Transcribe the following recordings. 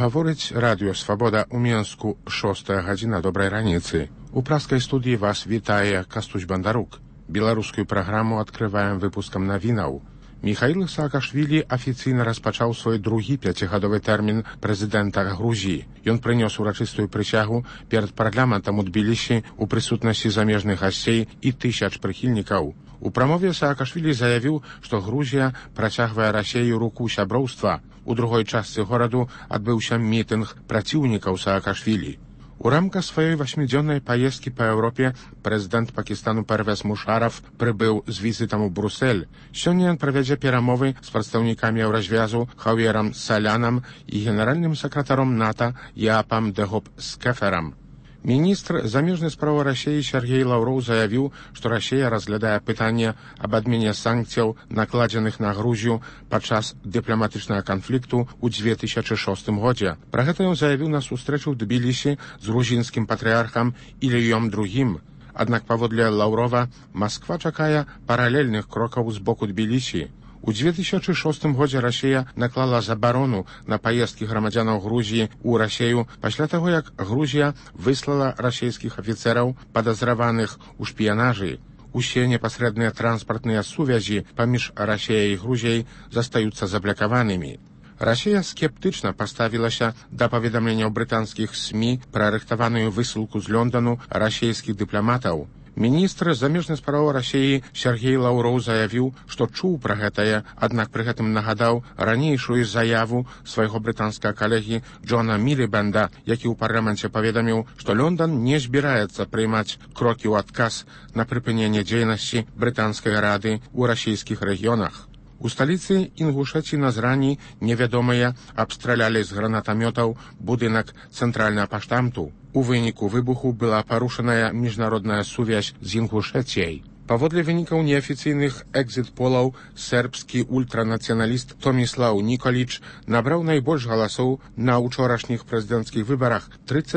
Гаворыць радыё Свабода ў Менску 6 гадзіна добрай раніцы. У праскай студыі вас вітае Кастусь Бандарук. Беларускую праграму адкрываем выпускам навінаў. Міхаіл Саакашвілі афіцыйна распачаў свой другі 5гадовы тэрмін прэзідэнта Грузіі. Ён прынёс урачыстую прысягу перад парламентам у Тбілісі ў прысутнасці замежных гасцей і тысяч прыхільнікаў. У прамове Саакашвілі заявіў, што Грузія працягвае Расею руку сяброўства. У другой частцы гораду адбыўся мітынг праціўнікаў Саакашвілі. У рамках сваёй 8-дзённай паездкі па Еўропе прэзідэнт Пакістану Первез Мушараф прыбыў з візітам у Брусэль. Сёння ён правядзе перамовы з прадстаўнікамі Еўразвязу Хав'ерам Салянам і генеральным сакратаром НАТО Яапам Дегоп Скеферам. Міністр замежных спраў Расеі Сергей Лаўроў заявіў, што Расея разглядае пытанне аб адмене санкцыяў, накладзеных на Грузію падчас дыпламатычнага канфлікту ў 2006 годзе. Пра гэта ён заявіў на сустрэчу ў Тбілісі з грузінскім патрыархам Іліём II. Аднак паводле Лаўрова, Масква чакае паралельных крокаў з боку Тбілісі. У 2006 годзе Расея наклала забарону на паездкі грамадзянаў Грузіі ў Расею пасля таго, як Грузія выслала расейскіх афіцэраў, падазраваных у шпіянажы. Усе непасрэдныя транспартныя сувязі паміж Расеяй і Грузіяй застаюцца заблакаванымі. Расея скептычна паставілася да паведамленняў брытанскіх СМІ пра рыхтаваную высылку з Лондану расейскіх дыпламатаў. Міністр замежных спраў Расеі Сергей Лаўроў заявіў, што чуў пра гэтае, аднак пры гэтым нагадаў ранейшую заяву свайго брытанскага калегі Джона Мілібэнда, які ў парламенце паведаміў, што Лондан не збіраецца прымаць крокі ў адказ на прыпыненне дзейнасці брытанскай рады ў расійскіх рэгіёнах. У сталіцы Інгушэці Назрані невядомыя абстралялі з гранатамётаў будынак цэнтральнага паштамту. У выніку выбуху была парушаная міжнародная сувязь з Інгушэцыяй. Паводле вынікаў неафіцыйных экзіт-полаў, сербскі ультранацыяналіст Томіслаў Ніколіч набраў найбольш галасоў на ўчорашніх прэзідэнцкіх выбарах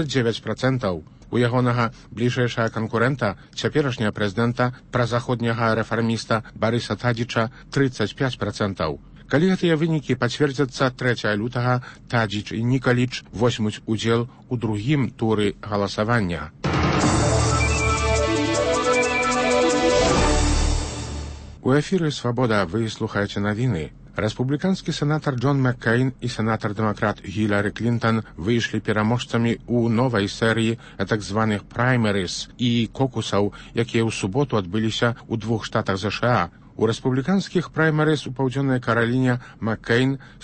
39%. У ягонага бліжэйшага канкурэнта, цяперашняга прэзідэнта, празаходняга рэфарміста Барыса Тадзіча 35%. Калі гэтыя вынікі пацвердзяцца 3 лютага, Тадзіч і Нікаліч возьмуць удзел у другім туры галасавання. У эфіры «Свабода» вы слухаеце навіны. Рэспубліканскі сенатар Джон Маккейн і сенатар-дэмакрат Гілары Клінтон выйшлі пераможцамі ў новай серыі так званых праймерыс і кокусаў, якія ў суботу адбыліся ў 2 штатах ЗША. У рэспубліканскіх праймерыс у Паўдзённай Караліне Маккейн з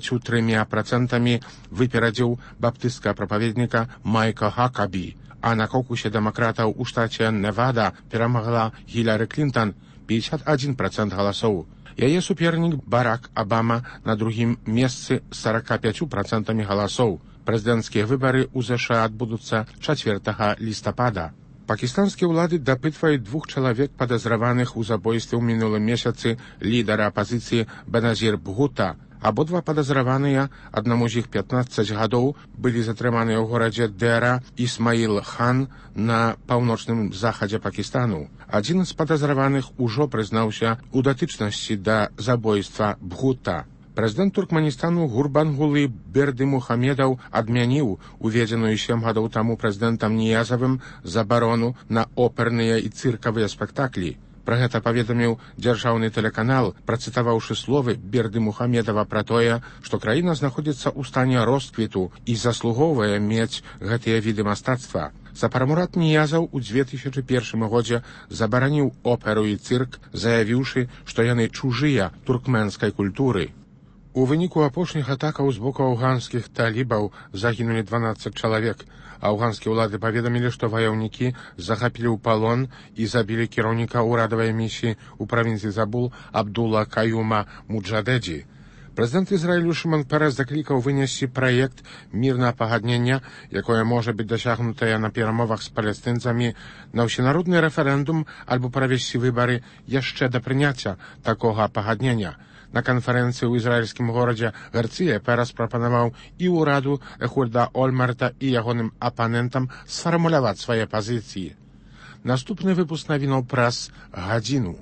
33% выперадзіў баптысцкага прапаведніка Майка Хакабі, а на кокусе дэмакратаў у штаце Невада перамагла Гілары Клінтон 51% галасоў. Яе супернік Барак Абама на другім месцы з 45% галасоў. Прэзідэнцкія выбары ў ЗША адбудуцца 4 лістапада. Пакістанскія ўлады дапытваюць 2 чалавек падазраваных у забойстве ў мінулым месяцы лідара апазіцыі Беназір Бхута. Абодва падазраваныя, аднаму з іх 15 гадоў, былі затрыманыя ў горадзе Дэра Ісмаіл Хан на паўночным захадзе Пакістану. Адзін з падазраваных ужо прызнаўся ў датычнасці да забойства Бхута. Прэзідэнт Туркменістану Гурбангулы Бердымухамедаў адмяніў уведзеную 7 гадоў таму прэзідэнтам Ніязавым забарону на оперныя і цыркавыя спектаклі. Пра гэта паведаміў дзяржаўны тэлеканал, працытаваўшы словы Бердымухамедава пра тое, што краіна знаходзіцца ў стане росквіту і заслугоўвае мець гэтыя віды мастацтва. Сапарамурат Ніязаў у 2001 годзе забараніў оперу і цырк, заявіўшы, што яны чужыя туркменскай культуры. У выніку апошніх атакаў з боку афганскіх талібаў загінулі 12 чалавек. Афганскія ўлады паведамілі, што ваяўнікі захапілі ў палон і забілі кіраўніка ўрадавай місіі ў правінцыі Забул Абдула Каюма Муджадэдзі. Прэзідэнт Ізраілю Шымон Перес заклікаў вынесці праект мірнага пагаднення, якое можа быць дасягнутае на перамовах з палестынцамі, на ўсенародны рэферэндум альбо правесці выбары яшчэ да прыняцця такога пагаднення. На канферэнцыі ў ізраільскім горадзе Герцыя Перес прапанаваў і ўраду Эхуда Ольмерта і ягоным апанентам сфармуляваць свае пазіцыі. Наступны выпуск навінаў праз гадзіну.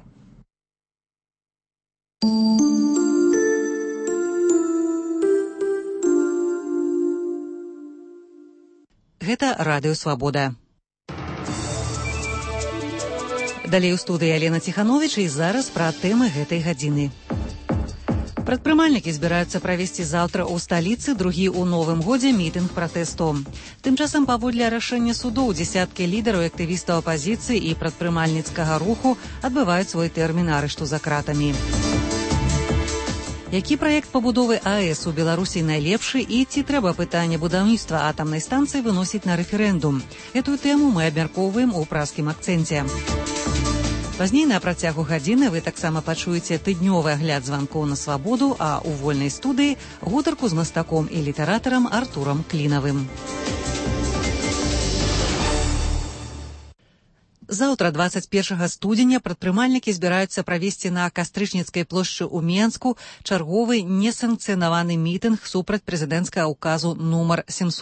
Гэта Радыё Свабода. Далей у студыі Алена Ціхановіч і зараз пра тэмы гэтай гадзіны. Прадпрымальнікі збіраюцца правесці заўтра ў сталіцы другі ў новым годзе мітынг пратэсту. Тым часам паводле рашэння судоў дзесяткі лідараў і актывістаў апазіцыі і прадпрымальніцкага руху адбываюць свой тэрмін арышту за кратамі. Які праект пабудовы АЭС у Беларусі найлепшы і ці трэба пытанне будаўніцтва атамнай станцыі выносіць на рэферэндум? Гэтую тэму мы абмяркоўваем у празкім акцэнце. Пазней на працягу гадзіны вы таксама пачуеце тыднёвы агляд званкоў на свабоду, а ў вольнай студыі гутарку з мастаком і літаратарам Артурам Клінавым. Заўтра, 21 студзеня, прадпрымальнікі збіраюцца правесці на Кастрычніцкай плошчы ў Менску чарговы несанкцыянаваны мітынг супраць прэзідэнцкага ўказу нумар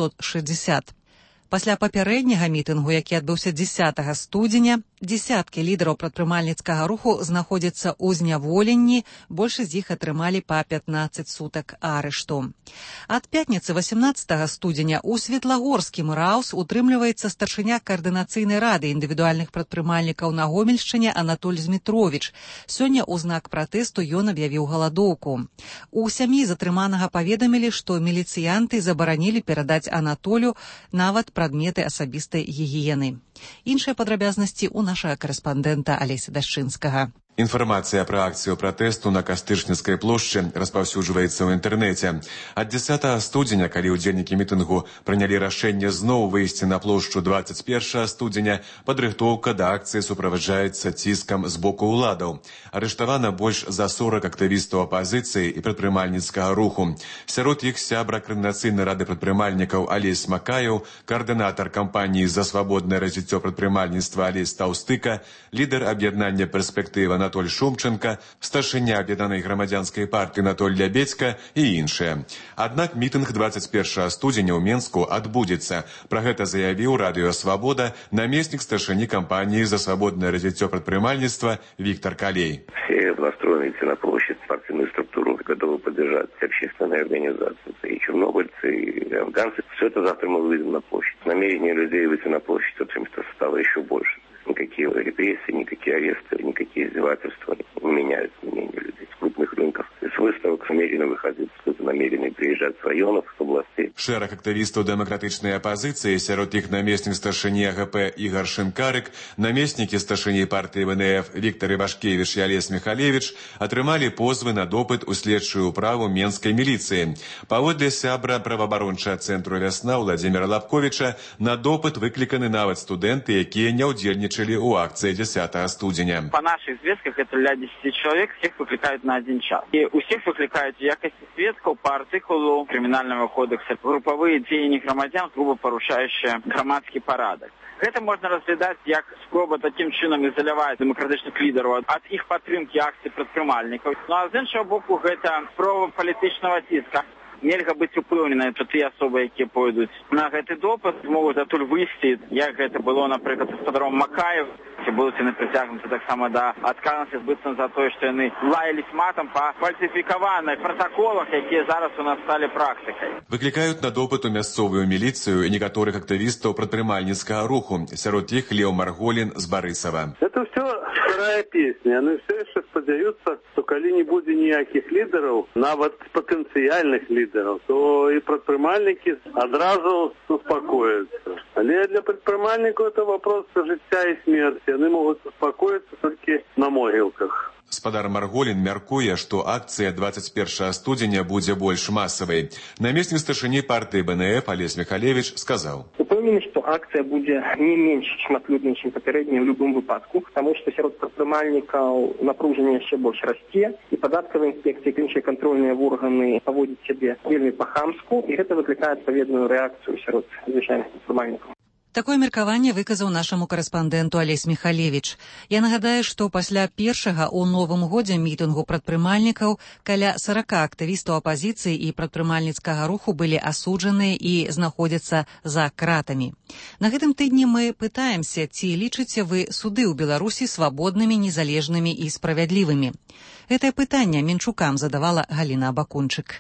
760. Пасля папярэдняга мітынгу, які адбыўся 10 студзеня, дзесяткі лідараў прадпрымальніцкага руху знаходзяцца ў зняволенні, большасць з іх атрымалі па 15 сутак арышту. Ад пятніцы 18 студзеня ў Светлагорскім РАУС утрымліваецца старшыня каардынацыйнай рады індывідуальных прадпрымальнікаў на Гомельшчыне Анатоль Змітровіч. Сёння ў знак пратэсту ён аб'явіў галадоўку. У сям'і затрыманага паведамілі, што міліцыянты забаранілі перадаць Анатолю нават прадметы асабістай гігіены. Іншыя падрабязнасці ў нашага карэспандэнта Алеся Дашчынскага. Інфармацыя пра акцыю пратэсту на Кастрычніцкай плошчы распаўсюджваецца ў інтэрнэце. Ад 10 студзеня, калі ўдзельнікі мітынгу прынялі рашэнне зноў выйсці на плошчу 21 студзеня, падрыхтоўка да акцыі суправаджаецца ціскам з боку ўладаў. Арыштавана больш за 40 актывістаў апазіцыі і прадпрымальніцкага руху. Сярод іх сябра Каардынацыйнай рады прадпрымальнікаў Алесь Макаеў, каардынатар кампаніі «За свабоднае развіццё прадпрымальніцтва» Алесь Таўстыка, лідар аб'яднання «Перспектыва» Анатоль Шумченко, старшыня аб'яднанай грамадзянскай партыі Анатоль Лябедзька і іншыя. Аднак мітынг 21 студзеня ў Менску адбудзецца. Пра гэта заявіў Радыё Свабода намеснік старшыні кампаніі «За свабоднае развіццё прадпрымальніцтва» Виктор Калей. Все настроены идти на площадь, партийную структуру готовы поддержать общественные организации, и чернобыльцы, и афганцы. Все это завтра мы выйдем на площадь. Намерение людей выйти на площадь от места стало еще больше. Никакие репрессии, никакие аресты, никакие издевательства не меняют мнение людей с крупных рынков. С выставок намерены выходить, намерены приезжать с районов, с областей. Шэраг актывістаў дэмакратычнай апазіцыі, сярод іх намеснік старшыні АГП Ігар Шынкарык, намеснікі старшыні партыі ВНФ Віктор Івашкевіч і Алесь Михалевіч атрымалі позвы на допыт у следчую ўправу менскай міліцыі. Паводле сябра праваабарончага цэнтру «Вясна» Владзіміра Лапковіча, на допыт выкліканы нават студэнты, якія не ўдзельнічалі у акцыі 10 студзеня. По наших звестках это для 10 человек, всех выкликают на 1 час. И у всех выкликают в якости сведков по артикулу Криминального кодекса групповые деяния громадян, грубо порушающие громадский порядок. Гэта можна разглядаць як спроба таким чином ізаляваць дэмакратычных лідараў ад іх падтрымкі акцый прадпрымальнікаў. Ну а з іншага боку гэта спроба палітычнага ціска. Нельга быць упэўненай, што тыя асобы, якія пойдуць на гэты допыт, могуць адтуль выйсці, як гэта было, напрыклад, з гаспадаром Макаев, ці будуць яны прыцягнуты таксама да адказнасці быццам за тое, што яны лаялись матам па фальсіфікаваных пратаколах, якія зараз у нас сталі практыкай. Выклікаюць на допыт у мясцовую міліцыю і некаторых актывістаў прадпрымальніцкага руху. Сярод іх Лео Марголін з Барысава. Это все старая песня. Яны все яшчэ спадзяюцца, што калі не будзе ніякіх лідараў, нават патэнцыяльных лідараў, то і прадпрымальнікі адразу успокоятся. Але для прадпрымальнікаў это вопрос жыцця і смерти. Яны могуць успокоиться толькі на могілках. Спадар Марголін мяркуе, што акцыя 21 студзеня будзе больш масавай. Намеснік старшыні партыі БНФ Алесь Михалевіч сказаў. Упэўнены, што акцыя будзе не менш шматлюднай, чым папярэдняя ў любым выпадку, таму што сярод прадпрымальнікаў напружанне яшчэ больш расце, і падаткавыя інспекцыі, іншыя кантрольныя органы паводзяць сябе вельмі па-хамску, і гэта выклікае адпаведную рэакцыю сярод звычайных прадпрымальнікаў. Такое меркаванне выказаў нашаму карэспандэнту Алесь Михалевіч. Я нагадаю, што пасля першага ў новым годзе мітынгу прадпрымальнікаў каля 40 актывістаў апазіцыі і прадпрымальніцкага руху былі асуджаныя і знаходзяцца за кратамі. На гэтым тыдні мы пытаемся, ці лічыце вы суды ў Беларусі свабоднымі, незалежнымі і справядлівымі. Гэтае пытанне Менчукам задавала Галіна Абакунчык.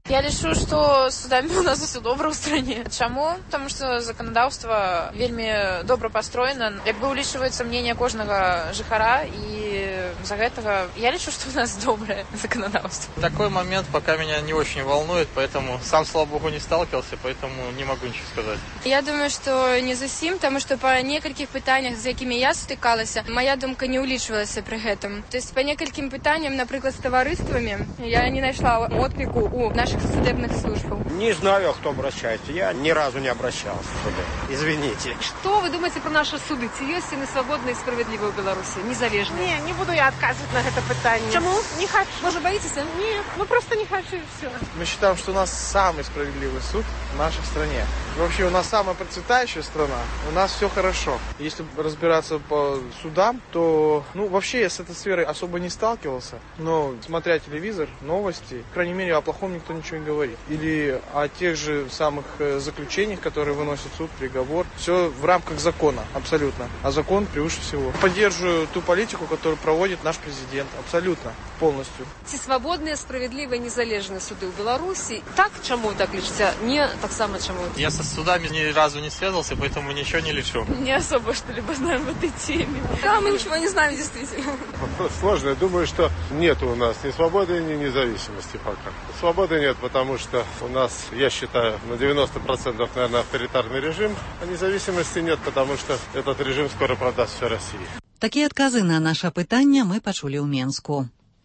Я лічу, што судамі у нас усё добра ў стране. Чаму? Таму што заканадаўства вельмі добра пастроена. Як бы улічваецца мнение кожнага жыхара, і за гэтага я лічу, што у нас доброе законодавство. Такой момент пока меня не очень волнует, поэтому сам, слава богу, не сталкивался, поэтому не могу ничего сказать. Я думаю, што не зусім, таму што па некалькіх пытаннях, з якімі я сутыкалася, моя думка не улічвалася пры гэтым. То есть па некалькім пытанням, напрыклад, з таварыствамі, я не нашла отклику у наших судебных службаў. Не знаю, кто обращается. Я ни разу не обращался сюда. Извините. Что вы думаете про наши суды? Ці ёсць яны свободные и справедливые в Беларуси? Незалежные? Не буду я отказывать на это питание. Чему? Не хочу. Может, боитесь? Нет, просто не хочу и все. Мы считаем, что у нас самый справедливый суд в нашей стране. Вообще, у нас самая процветающая страна. У нас все хорошо. Если разбираться по судам, то, вообще я с этой сферой особо не сталкивался. Но, смотря телевизор, новости, по крайней мере, о плохом никто ничего не говорит. Или о тех же самых заключениях, которые выносит суд, приговор. Все в рамках закона, абсолютно. А закон превыше всего. Поддерживаю ту политику, которую проводит наш президент. Абсолютно. Полностью. Ці свободные, справедливые, незалежные суды в Беларуси? Так, чему так лечите? Не так само, чему? Я со судами ни разу не связывался, поэтому ничего не лечу. Не особо что-либо знаем в этой теме. Да, мы ничего не знаем, действительно. Вопрос сложный. Думаю, что нет у нас ни свободы, ни независимости пока. Свободы нет, потому что у нас, я считаю, на 90%, наверное, авторитарный режим, а независимости нет, потому что этот режим скоро продаст все России. Такія адказы на наша пытанне мы пачулі ў Менску.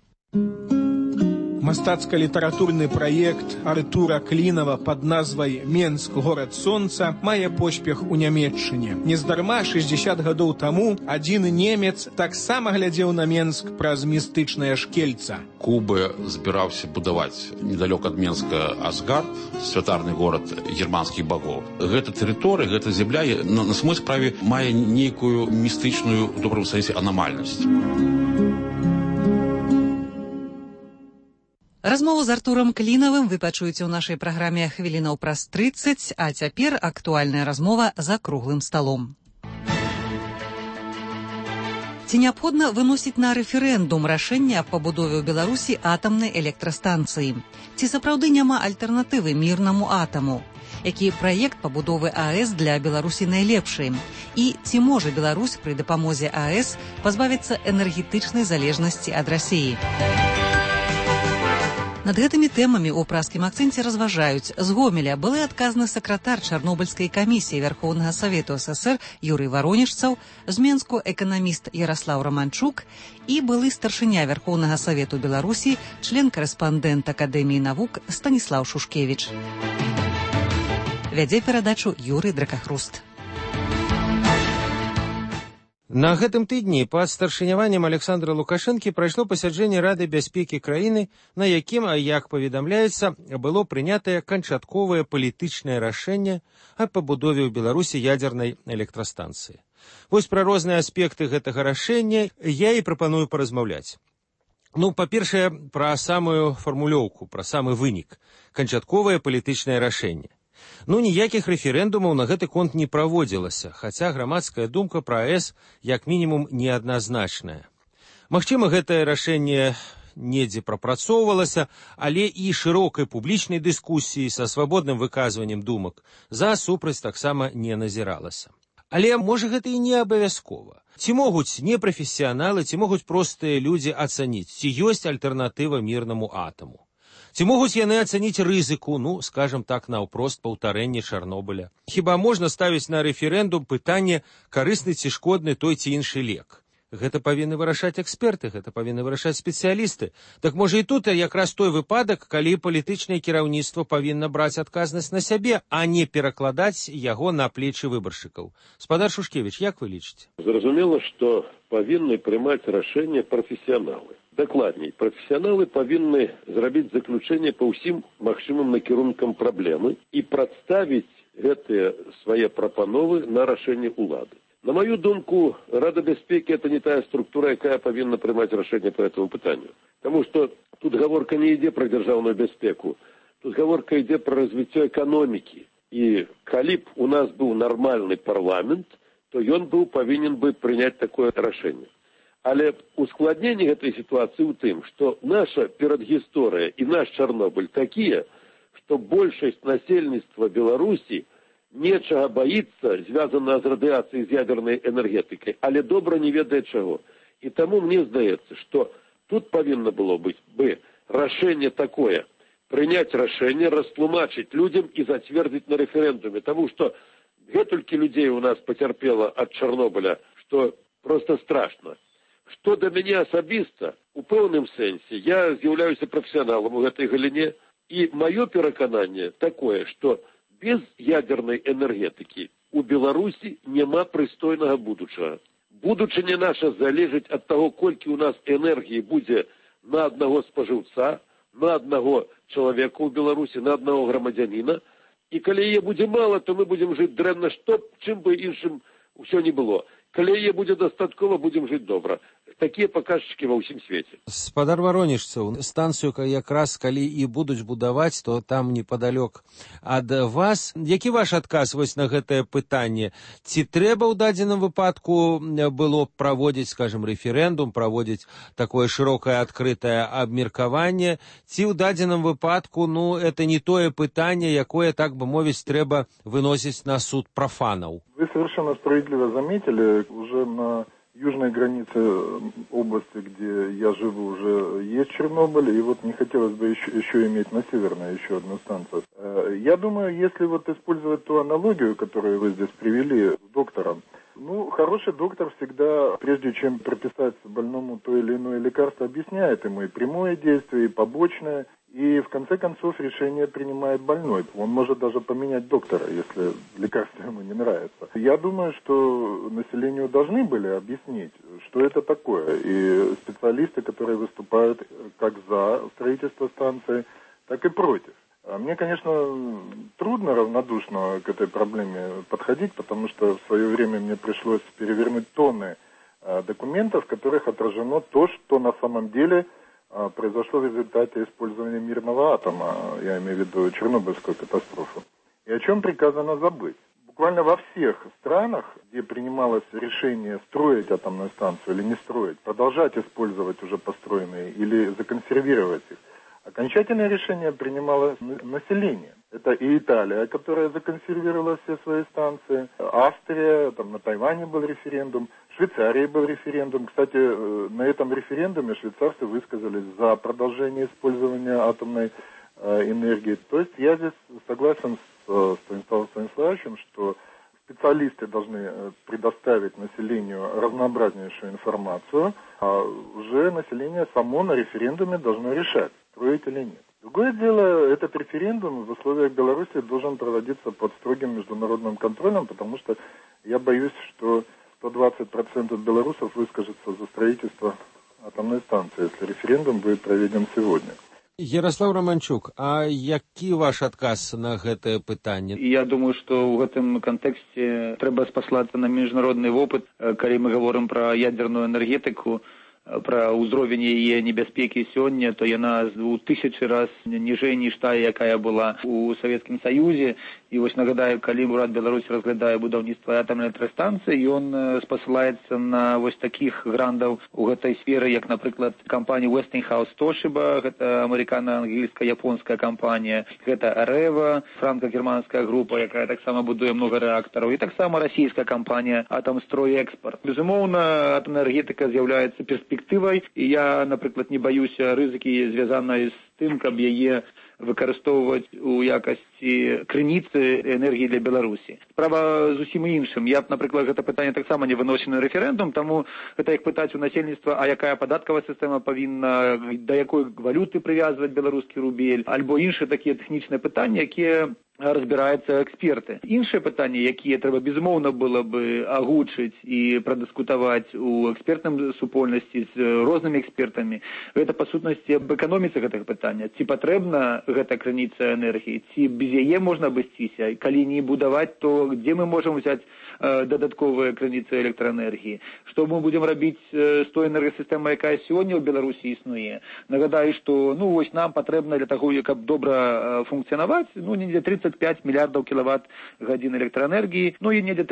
Мастацка-літаратурны праект Артура Клінава пад назвай «Менск. Горад сонца» мае поспех у Нямецчыне. Нездарма 60 гадоў таму адзін немец таксама глядзеў на Менск праз містычнае шкельца. Куба збіраўся будаваць недалёк ад Менска Асгард, святарны горад германскіх багоў. Гэта тэрыторыя, гэта зямля на самой справе мае нейкую містычную, у добрым сэнсе, анамальнасць. Размову з Артурам Клінавым вы пачуеце ў нашай праграме хвілінаў праз 30, а цяпер актуальная размова за круглым сталом. Ці неабходна выносіць на рэферэндум рашэнне аб пабудове ў Беларусі атамнай электрастанцыі? Ці сапраўды няма альтэрнатывы мірнаму атаму? Які праект пабудовы АЭС для Беларусі найлепшы? І ці можа Беларусь пры дапамозе АЭС пазбавіцца энергетычнай залежнасці ад Расіі? Над гэтымі тэмамі ў праскім акцэнце разважаюць з Гомеля былы адказны сакратар Чарнобыльскай камісіі Верхоўнага Савету СССР Юрый Варонежцаў, з Менску эканаміст Яраслаў Раманчук і былы старшыня Верхоўнага Савету Беларусі, член-карэспандэнт Акадэміі навук Станіслаў Шушкевіч. Вядзе перадачу Юрый Дракахруст. На гэтым тыдні пад старшыняваннем Александра Лукашэнкі прайшло пасяджэнне Рады бяспекі краіны, на якім, як паведамляецца, было прынятае канчатковае палітычнае рашэнне аб пабудове ў Беларусі ядзернай электрастанцыі. Вось пра розныя аспекты гэтага рашэння я і прапаную паразмаўляць. Па-першае, пра самую фармулёўку, пра самы вынік. Канчатковае палітычнае рашэнне. Ніякіх рэферэндумаў на гэты конт не праводзілася, хаця грамадская думка пра АЭС як мінімум неадназначная. Магчыма, гэтае рашэнне недзе прапрацоўвалася, але і шырокай публічнай дыскусіі са свабодным выказваннем думак за-супраць таксама не назіралася. Але, можа, гэта і не абавязкова. Ці могуць непрафесіяналы, ці могуць простыя людзі ацаніць, ці ёсць альтэрнатыва мірнаму атаму. Ці могуць яны ацаніць рызыку, скажам так, наўпрост паўтарэнне Чарнобыля. Хіба можна ставіць на рэферэндум пытанне, карысны ці шкодны той ці іншы лек? Гэта павінны вырашаць эксперты, гэта павінны вырашаць спецыялісты. Так можа і тут якраз той выпадак, калі палітычнае кіраўніцтва павінна браць адказнасць на сябе, а не перакладаць яго на плечы выбаршчыкаў. Спадар Шушкевіч, як вы лічыце? Зразумела, што павінны прымаць рашэнне прафесіяналы. Дакладней, прафесіяналы павінны зрабіць заключэнне па ўсім магчымым накірункам праблемы і прадставіць гэтыя свае прапановы на рашэнне ўлады. На мою думку, Рада бяспекі – это не тая структура, якая павінна прымаць рашэнне по этому пытанню. Таму што тут гаворка не ідзе пра дзяржаўную бяспеку, тут гаворка ідзе пра развіццё эканомікі. І калі б у нас быў нармальны парламент, то ён павінен бы прыняць такое рашэнне. Але ускладненне гэтай сітуацыі ў тым, што наша перадгісторыя і наш Чарнобыль такія, что большасць насельніцтва Беларусі нечага боится, звязанное с радиацией, с ядерной энергетикой, але добра не ведает чего. И тому мне сдается, что тут повинно было быть бы решение такое, принять решение, растлумачить людям и затвердить на референдуме, потому что гэтульки людей у нас потерпело от Чернобыля, что просто страшно. Что до меня особисто, у пэўным сэнсе, я являюсь профессионалом в этой галине, и мое переконание такое, что без ядерной энергетики у Беларуси нема прыстойнага будучага. Будучыня наша залежыць от того, колькі у нас энергии будет на одного споживца, на одного человека у Беларуси, на одного громадянина. И коли ее будет мало, то мы будем жить дрэнна, что чым бы іншым все не было. Коли ее будет достатково, будем жить добра. Такие показчики во ўсім свеце. Спадар Варонежцаў, станцыю якраз калі і будуць будаваць, то там непадалёк ад вас. Які ваш адказ вось на гэтае пытанне? Ці трэба ў дадзеным выпадку было праводзіць, скажем, рэферэндум, праводзіць такое шырокае адкрытае абмеркаванне, ці ў дадзеным выпадку, это не тое пытанне, якое, так бы мовіць, трэба выносіць на суд профанаў? Вы совершенно справедливо заметили, уже на южной границе области, где я живу, уже есть Чернобыль, и вот не хотелось бы еще иметь на северной еще одну станцию. Я думаю, если вот использовать ту аналогию, которую вы здесь привели с доктором, хороший доктор всегда, прежде чем прописать больному то или иное лекарство, объясняет ему и прямое действие, и побочное, и в конце концов решение принимает больной. Он может даже поменять доктора, если лекарство ему не нравится. Я думаю, что населению должны были объяснить, что это такое. И специалисты, которые выступают как за строительство станции, так и против. Мне, конечно, трудно равнодушно к этой проблеме подходить, потому что в свое время мне пришлось перевернуть тонны документов, в которых отражено то, что на самом деле произошло в результате использования мирного атома, я имею в виду Чернобыльскую катастрофу. И о чем приказано забыть. Буквально во всех странах, где принималось решение строить атомную станцию или не строить, продолжать использовать уже построенные или законсервировать их, окончательное решение принимало население. Это и Италия, которая законсервировала все свои станции, Австрия, на Тайване был референдум, в Швейцарии был референдум. Кстати, на этом референдуме швейцарцы высказались за продолжение использования атомной энергии. То есть я здесь согласен с Станиславом Станиславовичем, что специалисты должны предоставить населению разнообразнейшую информацию, а уже население само на референдуме должно решать, строить или нет. Другое дело, этот референдум в условиях Беларуси должен проводиться под строгим международным контролем, потому что я боюсь, что 120% белорусов выскажется за строительство атомной станции, если референдум будет проведен сегодня. Ярослав Романчук, а які ваш адказ на гэтае пытанне? Я думаю, што ў гэтым кантэксце трэба спаслацца на міжнародны вопыт, калі мы гаворым пра ядерную энергетыку, пра ўзровень яе небяспекі сёння, то яна ў 1000 раз ніжэй, ніж тая, якая была ў Савецкім Саюзе. І вось нагадаю, калі ўрад Беларусі разглядае будаўніцтва атамнай электрастанцыі, ён спасылаецца на вось такіх грандаў у гэтай сферы, як, напрыклад, кампанія Westinghouse Toshiba, гэта амерыкана-англійска-японская кампанія, гэта Areva, франка-германская група, якая таксама будуе много рэактараў, і таксама расійская кампанія Атомстройэкспорт. Безумоўна, атамная энергетыка з'яўляецца перспектывай, і я, напрыклад, не баюся рызыкі, звязанай з тым, каб яе выкарыстоўваць у якасці крыніцы энергіі для Беларусі. Справа зусім іншым. Я б, напрыклад, гэта пытанне таксама не выносіў на рэферэндум, таму гэта як пытаць у насельніцтва, а якая падаткавая сістэма павінна, да якой валюты прывязваць беларускі рубель, альбо іншыя такія тэхнічныя пытанні, якія разбіраюцца эксперты. Іншыя пытанні, якія трэба безумоўна было бы агучыць і прадыскутаваць у экспертным супольнасці з рознымі экспертамі, гэта па сутнасці аб эканоміцы гэтых пытання. Ці патрэбна гэта крыніца энергіі, ці без яе можна абысціся, калі не будаваць, то дзе мы можам взяць дадатковыя крыніцы электраэнергіі? Што мы будзем рабіць з той энергасістэмай, якая сёння ў Беларусі існуе? Нагадаю, што вось нам патрэбна для таго, каб добра функцыянаваць, недзе 30 35 миллиардов киловатт-годин электроэнергии, ну и недзе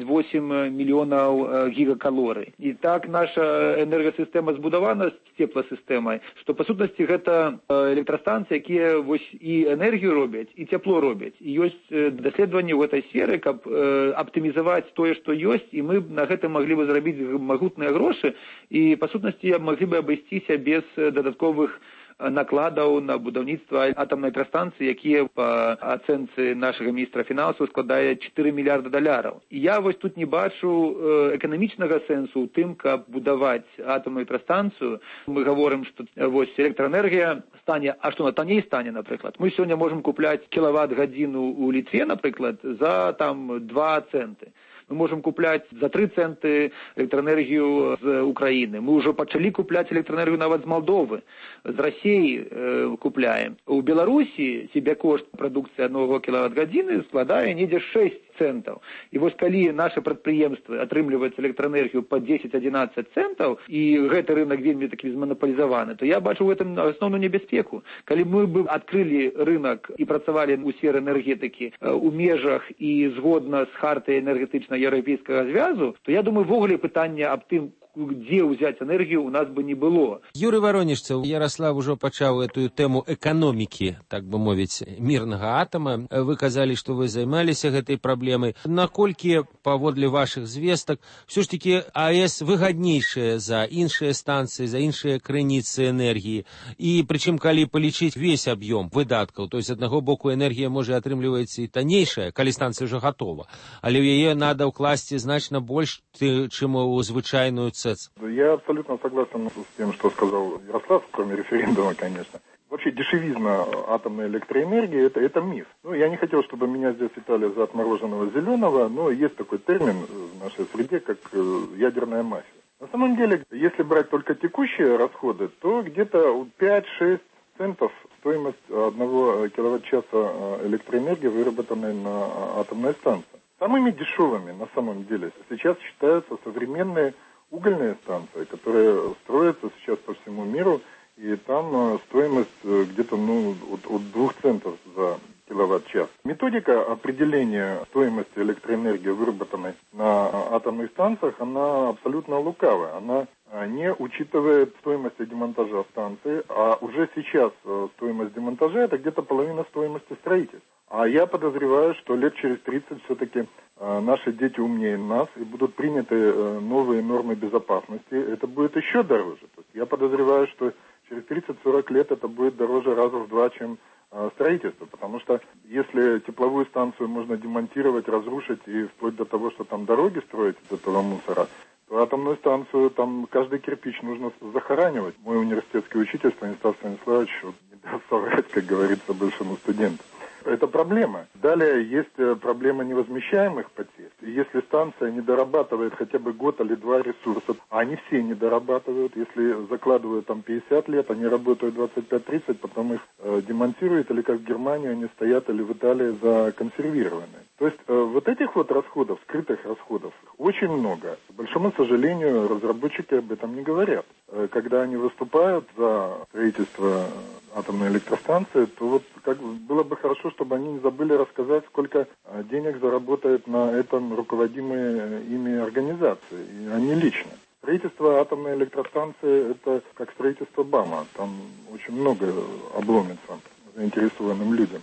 38 миллионов гигакалорий. И так наша энергосистема збудована з теплосистемой, что по сутнасці гэта электростанции, якія вось і энергию робяць, і тепло робяць. І ёсць даследаванні ў гэтай сферы, каб аптымізаваць тое, што ёсць, і мы на гэта маглі бы зрабіць магутныя грошы, і па сутнасці маглі бы абысціся без дадатковых накладаў на будаўніцтва атамнай электрастанцыі, якія па ацэнцы нашага міністра фінансаў складае 4 мільярда долараў. І я вось тут не бачу эканамічнага сэнсу ў тым, каб будаваць атамную электрастанцыю. Мы гаворым, што вось электраэнергія стане, а што на танней стане, напрыклад. Мы сёння можам купляць кілават-гадзіну ў Літве, напрыклад, за там 2 цэнты. Мы можем купляць за 3 центы электроэнергію з Украины. Мы уже пачалі купляць электроэнергію нават з Молдовы, з России купляем. У Беларусі себякошт прадукцыі 1 кілават-гадзіны складае недзе 6 центаў. І вось калі наши прадпрыемствы атрымліваюць электроэнергію по 10-11 центаў, і гэты рынок вельмі такі зманапалізаваны, то я бачу в этом асноўную небяспеку. Калі мы бы адкрылі рынок і працавалі ў сферы энергетыкі у межах і згодна з хартай энергетычнай Еўрапейскага звязу, то я думаю, ввогуле пытанне аб тым, где взять энергию, у нас бы не было. Юрий Воронежцев, Ярослав уже пачаў эту тему экономики, так бы мовіць, мирного атома. Вы казали, что вы займаліся гэтай праблемай. Наколькі, паводле ваших звестак, все ж таки АЭС выгаднейшая за іншыя станции, за іншыя крыніцы энергии. И причем, калі полічыць весь объем выдаткаў, то есть, з аднаго боку, энергия можа атрымліваецца і таннейшая, калі станция уже готова, але ў яе надо ўкласці значна больш, чым у звычайную цену. Я абсолютно согласен с тем, что сказал Ярослав, кроме референдума, конечно. Вообще дешевизна атомной электроэнергии это миф. Ну, я не хотел, чтобы меня здесь считали за отмороженного зеленого, но есть такой термин в нашей среде, как ядерная мафия. На самом деле, если брать только текущие расходы, то где-то 5-6 центов стоимость 1 киловатт-часа электроэнергии, выработанной на атомной станции. Самыми дешевыми на самом деле сейчас считаются современные угольные станции, которые строятся сейчас по всему миру, и там стоимость где-то от 2 центов за киловатт-час. Методика определения стоимости электроэнергии, выработанной на атомных станциях, она абсолютно лукавая. Она не учитывает стоимость демонтажа станции, а уже сейчас стоимость демонтажа это где-то половина стоимости строительства. А я подозреваю, что лет через 30 все-таки наши дети умнее нас и будут приняты новые нормы безопасности. Это будет еще дороже. То есть я подозреваю, что через 30-40 лет это будет дороже раза в 2, чем строительство. Потому что если тепловую станцию можно демонтировать, разрушить и вплоть до того, что там дороги строить из этого мусора, то атомную станцию там каждый кирпич нужно захоранивать. Мой университетский учитель Станислав Станиславович не даст соврать, как говорится, бывшему студенту. Это проблема. Далее есть проблема невозмещаемых потерь. Если станция не дорабатывает хотя бы год или 2 ресурса, а они все не дорабатывают, если закладывают там 50 лет, они работают 25-30, потом их демонтируют, или как в Германии они стоят, или в Италии законсервированные. То есть вот этих вот расходов, скрытых расходов, очень много. К большому сожалению, разработчики об этом не говорят. Когда они выступают за строительство атомной электростанции, то вот как было бы хорошо, чтобы они не забыли рассказать, сколько денег заработают на этом руководимые ими организации, и они лично. Строительство атомной электростанции – это как строительство БАМа. Там очень много обломится заинтересованным людям.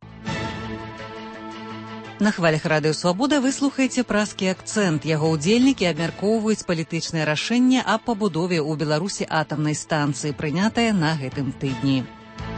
На хвалях Радыё Свабода вы слухаеце празкі акцэнт. Яго ўдзельнікі абмяркоўваюць палітычнае рашэнне аб пабудове ў Беларусі атамнай станцыі, прынятае на гэтым тыдні.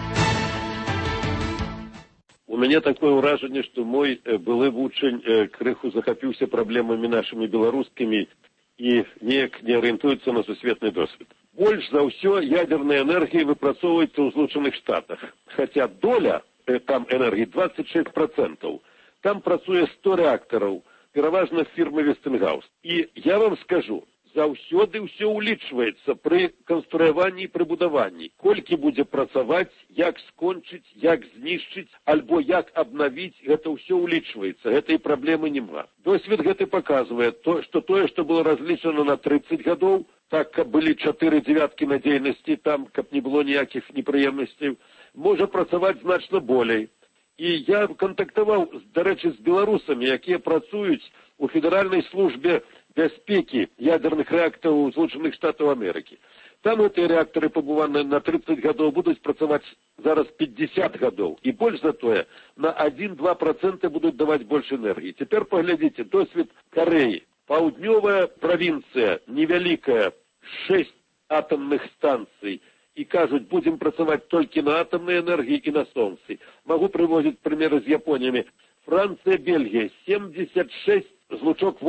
У мяне такое ўражанне, што мой былы вучань крыху захапіўся праблемамі нашымі беларускімі і неяк не арыентуецца на сусветны досвед. Больш за ўсё ядернай энергіі выпрацоўваецца ў Злучаных Штатах, хаця доля там энергіі 26%. Там працуе 100 рэактараў, пераважна фірмы Вестынгаус. І я вам скажу, заўсёды ўсё ўлічваецца пры канструяванні і пры будаванні. Колькі будзе працаваць, як скончыць, як знішчыць, альбо як абнавіць, гэта ўсё ўлічваецца. Гэтай праблемы няма. Досвед гэты паказвае, што тое, што было разлічана на 30 гадоў, так, каб былі 4 дзевяткі надзейнасці, там, каб не было ніякіх непрыемнасцей, можа працаваць значна болей. І я кантактаваў, дарэчы, з беларусамі, якія працуюць у Федэральнай службе бяспекі ядерных рэактараў Злучаных Штатаў Амерыкі. Там гэтыя рэактары пабываныя на 30 гадоў будуць працаваць зараз 50 гадоў. І больш за тое, на 1-2% будуць даваць больш энергіі. Цяпер паглядзіце, досвед Карэі. Паўднёвая правінцыя, невялікая, 6 атомных станцый. І кажуць, будзем працаваць толькі на атомнай энергіі і на сонцы. Магу прывозіць прымеры з Японіямі. Францыя, Бельгія, 76, злучок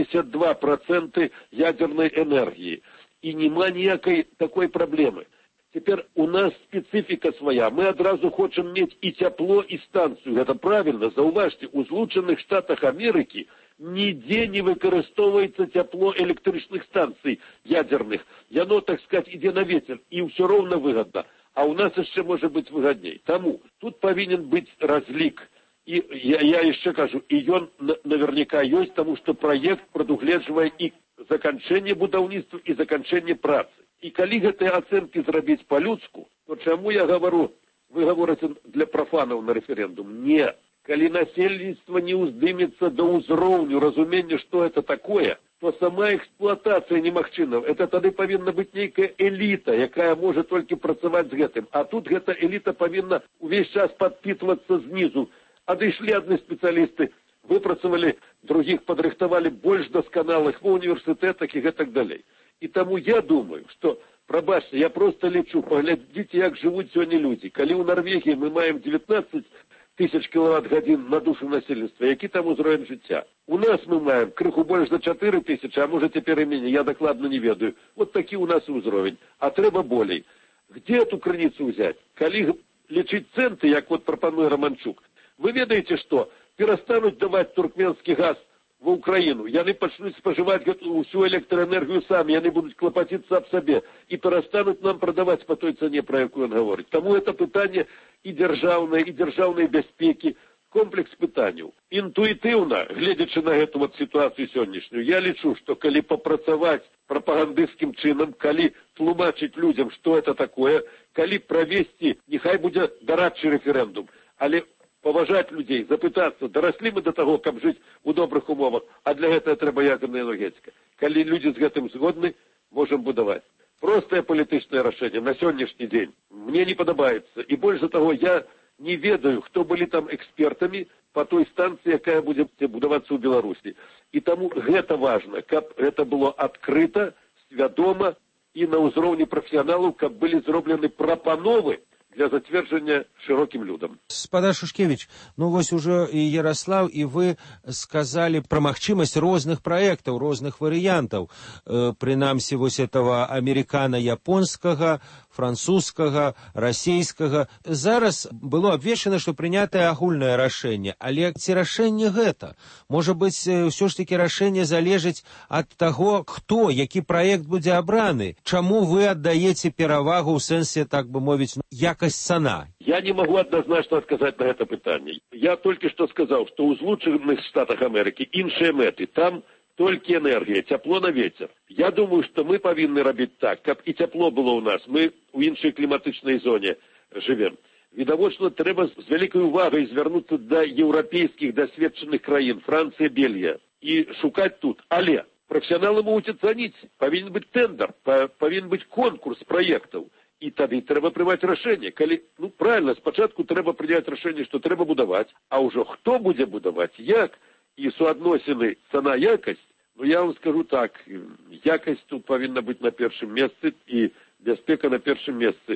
82% ядерной энергии. И нема ніякай такой проблемы. Теперь у нас специфика своя. Мы одразу хочем иметь и тепло, и станцию. Это правильно. Зауважьте, у Злучаных Штатах Америки нигде не выкарыстоўваецца тепло электричных станций ядерных. Яно, так сказать, иде на ветер. И все ровно выгодно. А у нас еще может быть выгодней. Тому тут повинен быть разлик. И я еще кажу, и он наверняка есть, потому что проект прадугледжвае и заканчэнне будаўніцтва і заканчэнне працы. І калі гэтыя ацэнкі зрабіць па-людску, то чаму я говорю, вы говорите для профанаў на рэферэндум? Не. Калі насельніцтва не ўздымецца да ўзроўню разумення, што это такое, то сама эксплуатацыя немагчыма. Это тады павінна быць нейкая эліта, якая можа толькі працаваць з гэтым. А тут гэта эліта павінна увесь час падпітвацца знізу. Адышлі адны спецыялісты, выпрацавалі, других падрыхтавалі больш дасканалых ва універсітэтах і гэтак далей. І таму я думаю, што, прабачце, я просто лічу, паглядзіце, як жывуць сёння людзі. Калі ў Нарвегіі мы маем 19 тысяч кілават-гадзін на душу насельніцтва, які там узровень жыцця? У нас мы маем крыху больш за 4 тысячи, а можа цяпер і меней, я дакладна не ведаю. Вот такі у нас узровень, а трэба болей. Где эту крыніцу ўзяць? Калі лічыць цэнты, як вот прапануе Романчук, вы ведаеце што? Перестанут давать туркменский газ в Украину, яны пачнуць спажываць всю электроэнергію самі, яны будуць клапаціцца аб сабе і перестанут нам продавать по той цане, про якую он говорит. Тому это пытанне и державной бяспеки, комплекс пытанняў. Інтуітыўна, гледзячы на эту вот ситуацию сённяшнюю, я лічу, что калі попрацаваць пропагандысцкім чынам, калі тлумачыць людям, что это такое, калі провести, нехай будзе дарадчы рэферэндум, але поважать людей, запытаться, доросли мы до того, как жить у добрых умовах, а для этого трэба ядерная энергетика. Коли люди с этим згодны, можем будовать. Простое политическое решение на сегодняшний день мне не подобается. И больше того, я не ведаю, кто были там экспертами по той станции, якая будет будоваться у Беларуси. И тому это важно, как это было открыто, свядомо и на уровне профессионалов, как были сделаны пропановы для зацверджання широким людям. Спадар Шушкевич, ну вось уже и Ярослав, и вы сказали про магчымасць розных проектаў, розных варыянтаў. Прынамсі вось этого американо-японскага, французскага, расійскага. Зараз было абвешчана, што прынятае агульнае рашэнне, але ці рашэнне гэта? Можа быць, ўсё ж таки рашэнне залежыць ад таго, хто, які праект будзе абраны. Чаму вы аддаеце перавагу ў сэнсе, так бы мовіць, якасць цана? Я не могу однозначно отказать на это питание. Я только что сказал, что у Злучаных Штатах Америки іншыя мэты, там только энергия, тепло на ветер. Я думаю, что мы повинны робить так, как и тепло было у нас. Мы у іншай кліматычнай зоне живем. Відавочна, трэба з вялікай увагай звярнуцца да еўрапейскіх дасведчаных краін, Францыя, Бельгія, і шукаць тут. Але профессионалы могуць ацаніць, павінен быць тендер, павінен быць конкурс проектаў. І тады трэба прымаць рашэнне. Калі, ну, правильно, спачатку трэба прыняць рашэнне, што трэба будаваць, а ўжо хто будзе будаваць, як, і суадносіны цана-якасць, ну, я вам скажу так, якасць тут павінна быць на першым месцы і бяспека на першым месцы.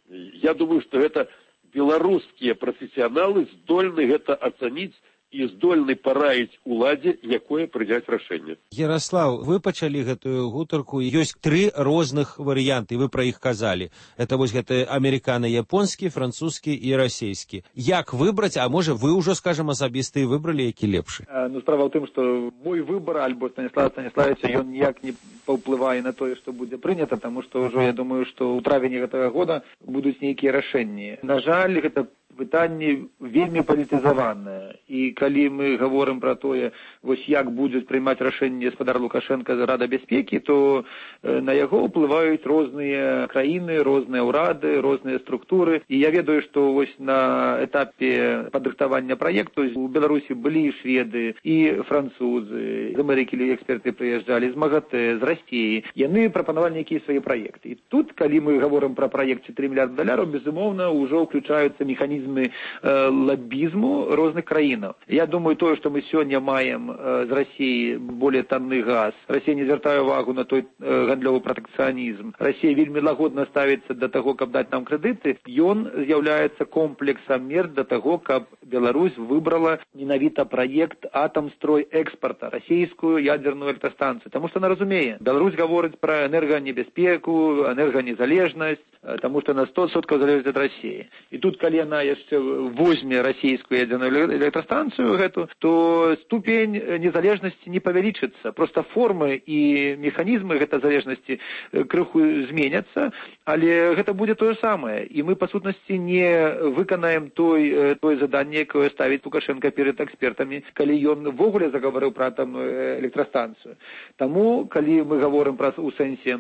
Я думаю, што гэта беларускія прафесіяналы здольны гэта ацаніць і здольны параіць уладзе, якое прыняць рашэнне. Ярослав, вы пачалі гэтую гутарку, ёсць 3 розных варыянты, вы пра іх казалі. Это вось гэты амерыкана-японскі, французскі і расійскі. Як выбраць, а можа вы ўжо, скажам, асабіста і выбралі, які лепшы? Ну, справа ў тым, што мой выбар альбо Станіслава Станіславовича, ён ніяк не паўплывае на тое, што будзе прынята, таму што ўжо, я думаю, што ў травені гэтага года будуць нейкія рашэнні. На жаль, гэта пытанне вельмі палітызаванае. І І калі мы гаворым пра тое, вось як будзе прымаць рашэнне гаспадар Лукашенко за Рада бяспекі, то на яго ўплываюць розныя краіны, розныя ўрады, розныя структуры. І я ведаю, што вось на этапе падрыхтавання праекту у Беларусі былі шведы і французы, з Амерыкі эксперты прыязджалі, з МАГАТЭ, з Расіі. Яны прапанавалі нейкія свае праекты. І тут, калі мы гаворым пра праект $4 мільярда, безумоўна, ўжо ўключаюцца механізмы лоббізму розных краінаў. Я думаю, тое, што мы сёння маем з Расіі более танны газ. Расія не звяртае увагу на той гандлёвы пратэкцыянізм. Расія вельмі лагодна ставіцца да таго, каб даць нам крэдыты. Ён з'яўляецца комплексам мер да таго, каб Беларусь выбрала менавіта праект «Атамстрой экспорта», расійскую ядерную электростанцию. Таму што она разумее, Беларусь гаворыць пра энерганебяспеку, энерганезалежнасць, таму што на 100% залежыць ад Расіі. І тут, калі яна яшчэ возьме расійскую ядерную электростанцию гэту, то ступень незалежнасці не павялічыцца. Просто формы і механізмы гэтай залежнасці крыху зменяцца, але гэта будзе тое самае. І мы, па сутнасці, не выканаем той заданне, якое ставіць Лукашенко перед экспертамі, калі ён ввогуле загаварыў пра атамную электростанцию. Таму, калі мы гаворым пра у сэнсе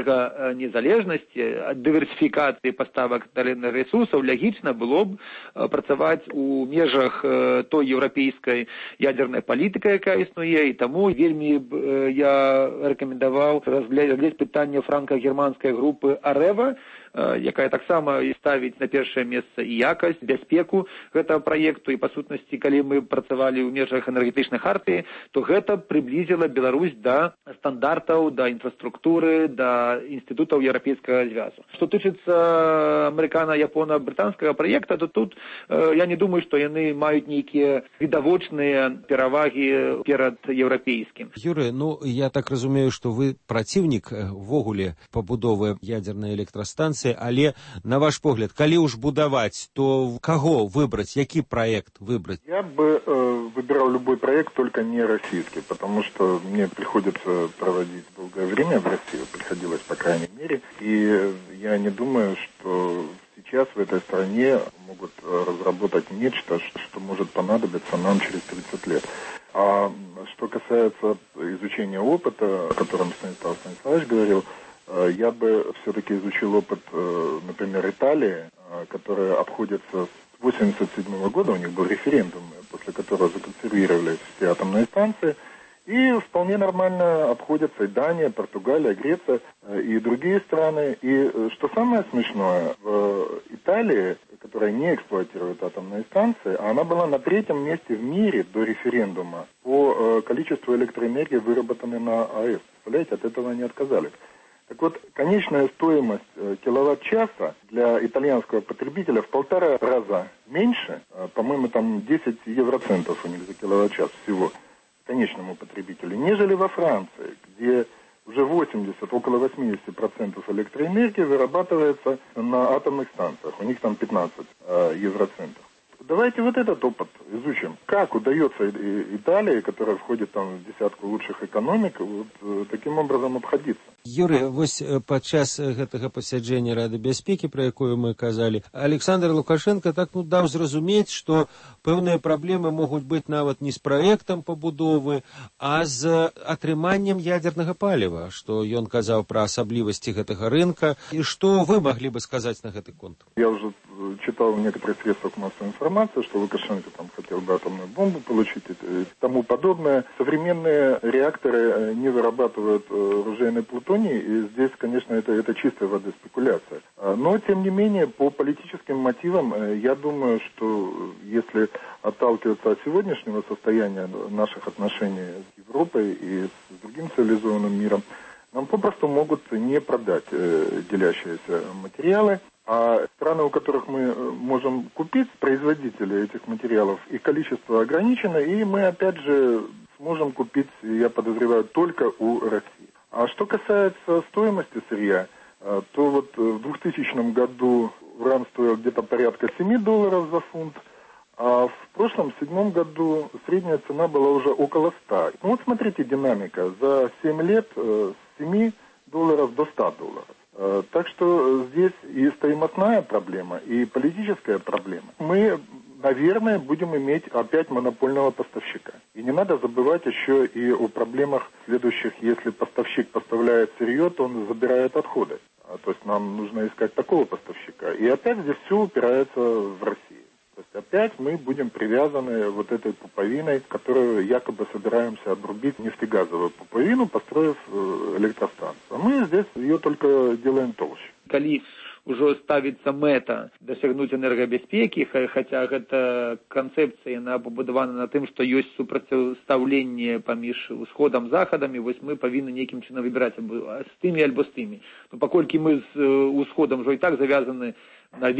энерганезалежнасці, дыверсіфікацыі паставак энергарэсурсаў, лягічна было б працаваць у межах той еўрапейскай ядернай палітыкай, якая існуе, і таму вельмі я рэкамендаваў разглядаць пытанне франка-германскай групы «Арэва», якая таксама і ставіць на першае месца і якасць, бяспеку гэтага праекту. І, па сутнасці, калі мы працавалі ў межах энергетычнай хартыі, то гэта прыблізіла Беларусь да стандартаў, да інфраструктуры, да інстытутаў еўрапейскага звязу. Што тычыцца амерыкана-япона-брытанскага праекта, то тут я не думаю, што яны маюць нейкія відавочныя перавагі перад еўрапейскім. Юрый, я так разумею, што вы праціўнік ввогуле пабудовы ядернай электрастанцыі, але, на ваш погляд, калі уж будаваць, то кого выбрать, які проект выбрать? Я бы выбирал любой проект, только не российский, потому что мне приходится проводить долгое время в России, приходилось, по крайней мере, и я не думаю, что сейчас в этой стране могут разработать нечто, что может понадобиться нам через 30 лет. А что касается изучения опыта, о котором Станислав Станиславович говорил, я бы все-таки изучил опыт, например, Италии, которая обходится с 1987 года, у них был референдум, после которого законсервировались все атомные станции, и вполне нормально обходятся и Дания, Португалия, Греция и другие страны. И что самое смешное, в Италии, которая не эксплуатирует атомные станции, она была на 3-м месте в мире до референдума по количеству электроэнергии, выработанной на АЭС. Представляете, от этого они отказались. Так вот, конечная стоимость киловатт-часа для итальянского потребителя в 1,5 раза меньше, по-моему, там 10 евроцентов у них за киловатт-час всего конечному потребителю, нежели во Франции, где уже около 80% электроэнергии вырабатывается на атомных станциях. У них там 15 евроцентов. Давайте вот этот опыт изучим. Как удается Италии, которая входит там в десятку лучших экономик, вот таким образом обходиться. Юрий, вось падчас гэтага пасяджэння Рады бяспекі, пра якую мы казалі, Александр Лукашенко так даў зразумець, што пэўныя праблемы могуць быць нават не з праектам пабудовы, а з атрыманнем ядернага паліва, што ён казаў пра асаблівасці гэтага рынка. І што вы маглі бы сказаць на гэты конт? Я уже читал в некоторых средствах массовой информации, что Лукашенко там хотел бы атомную бомбу получить и тому подобное. Современные реакторы не вырабатывают оружейный плутоний, и здесь, конечно, это чистая воды спекуляция. Но, тем не менее, по политическим мотивам, я думаю, что если отталкиваться от сегодняшнего состояния наших отношений с Европой и с другим цивилизованным миром, нам попросту могут не продать делящиеся материалы. А страны, у которых мы можем купить, производители этих материалов, их количество ограничено, и мы, опять же, сможем купить, я подозреваю, только у России. А что касается стоимости сырья, то вот в 2000 году уран стоил где-то порядка $7 за фунт, а в прошлом, в 2007 году, средняя цена была уже около 100. Ну вот смотрите, динамика. За 7 лет с $7 до $100. Так что здесь и стоимостная проблема, и политическая проблема. Мы наверное, будем иметь опять монопольного поставщика. И не надо забывать еще и о проблемах следующих. Если поставщик поставляет сырье, то он забирает отходы. То есть нам нужно искать такого поставщика. И опять здесь все упирается в Россию. То есть опять мы будем привязаны вот этой пуповиной, которую якобы собираемся обрубить, нефтегазовую пуповину, построив электростанцию. А мы здесь ее только делаем толще. Калі ўжо ставіцца мэта дасягнуць энергабяспекі, хаця гэта канцэпцыя яна пабудавана на тым, што ёсць супрацьстаўленне паміж усходам захадам, і вось мы павінны нейкім чынам выбіраць з тымі альбо з тымі. Но паколькі мы з усходам ўжо і так завязаны на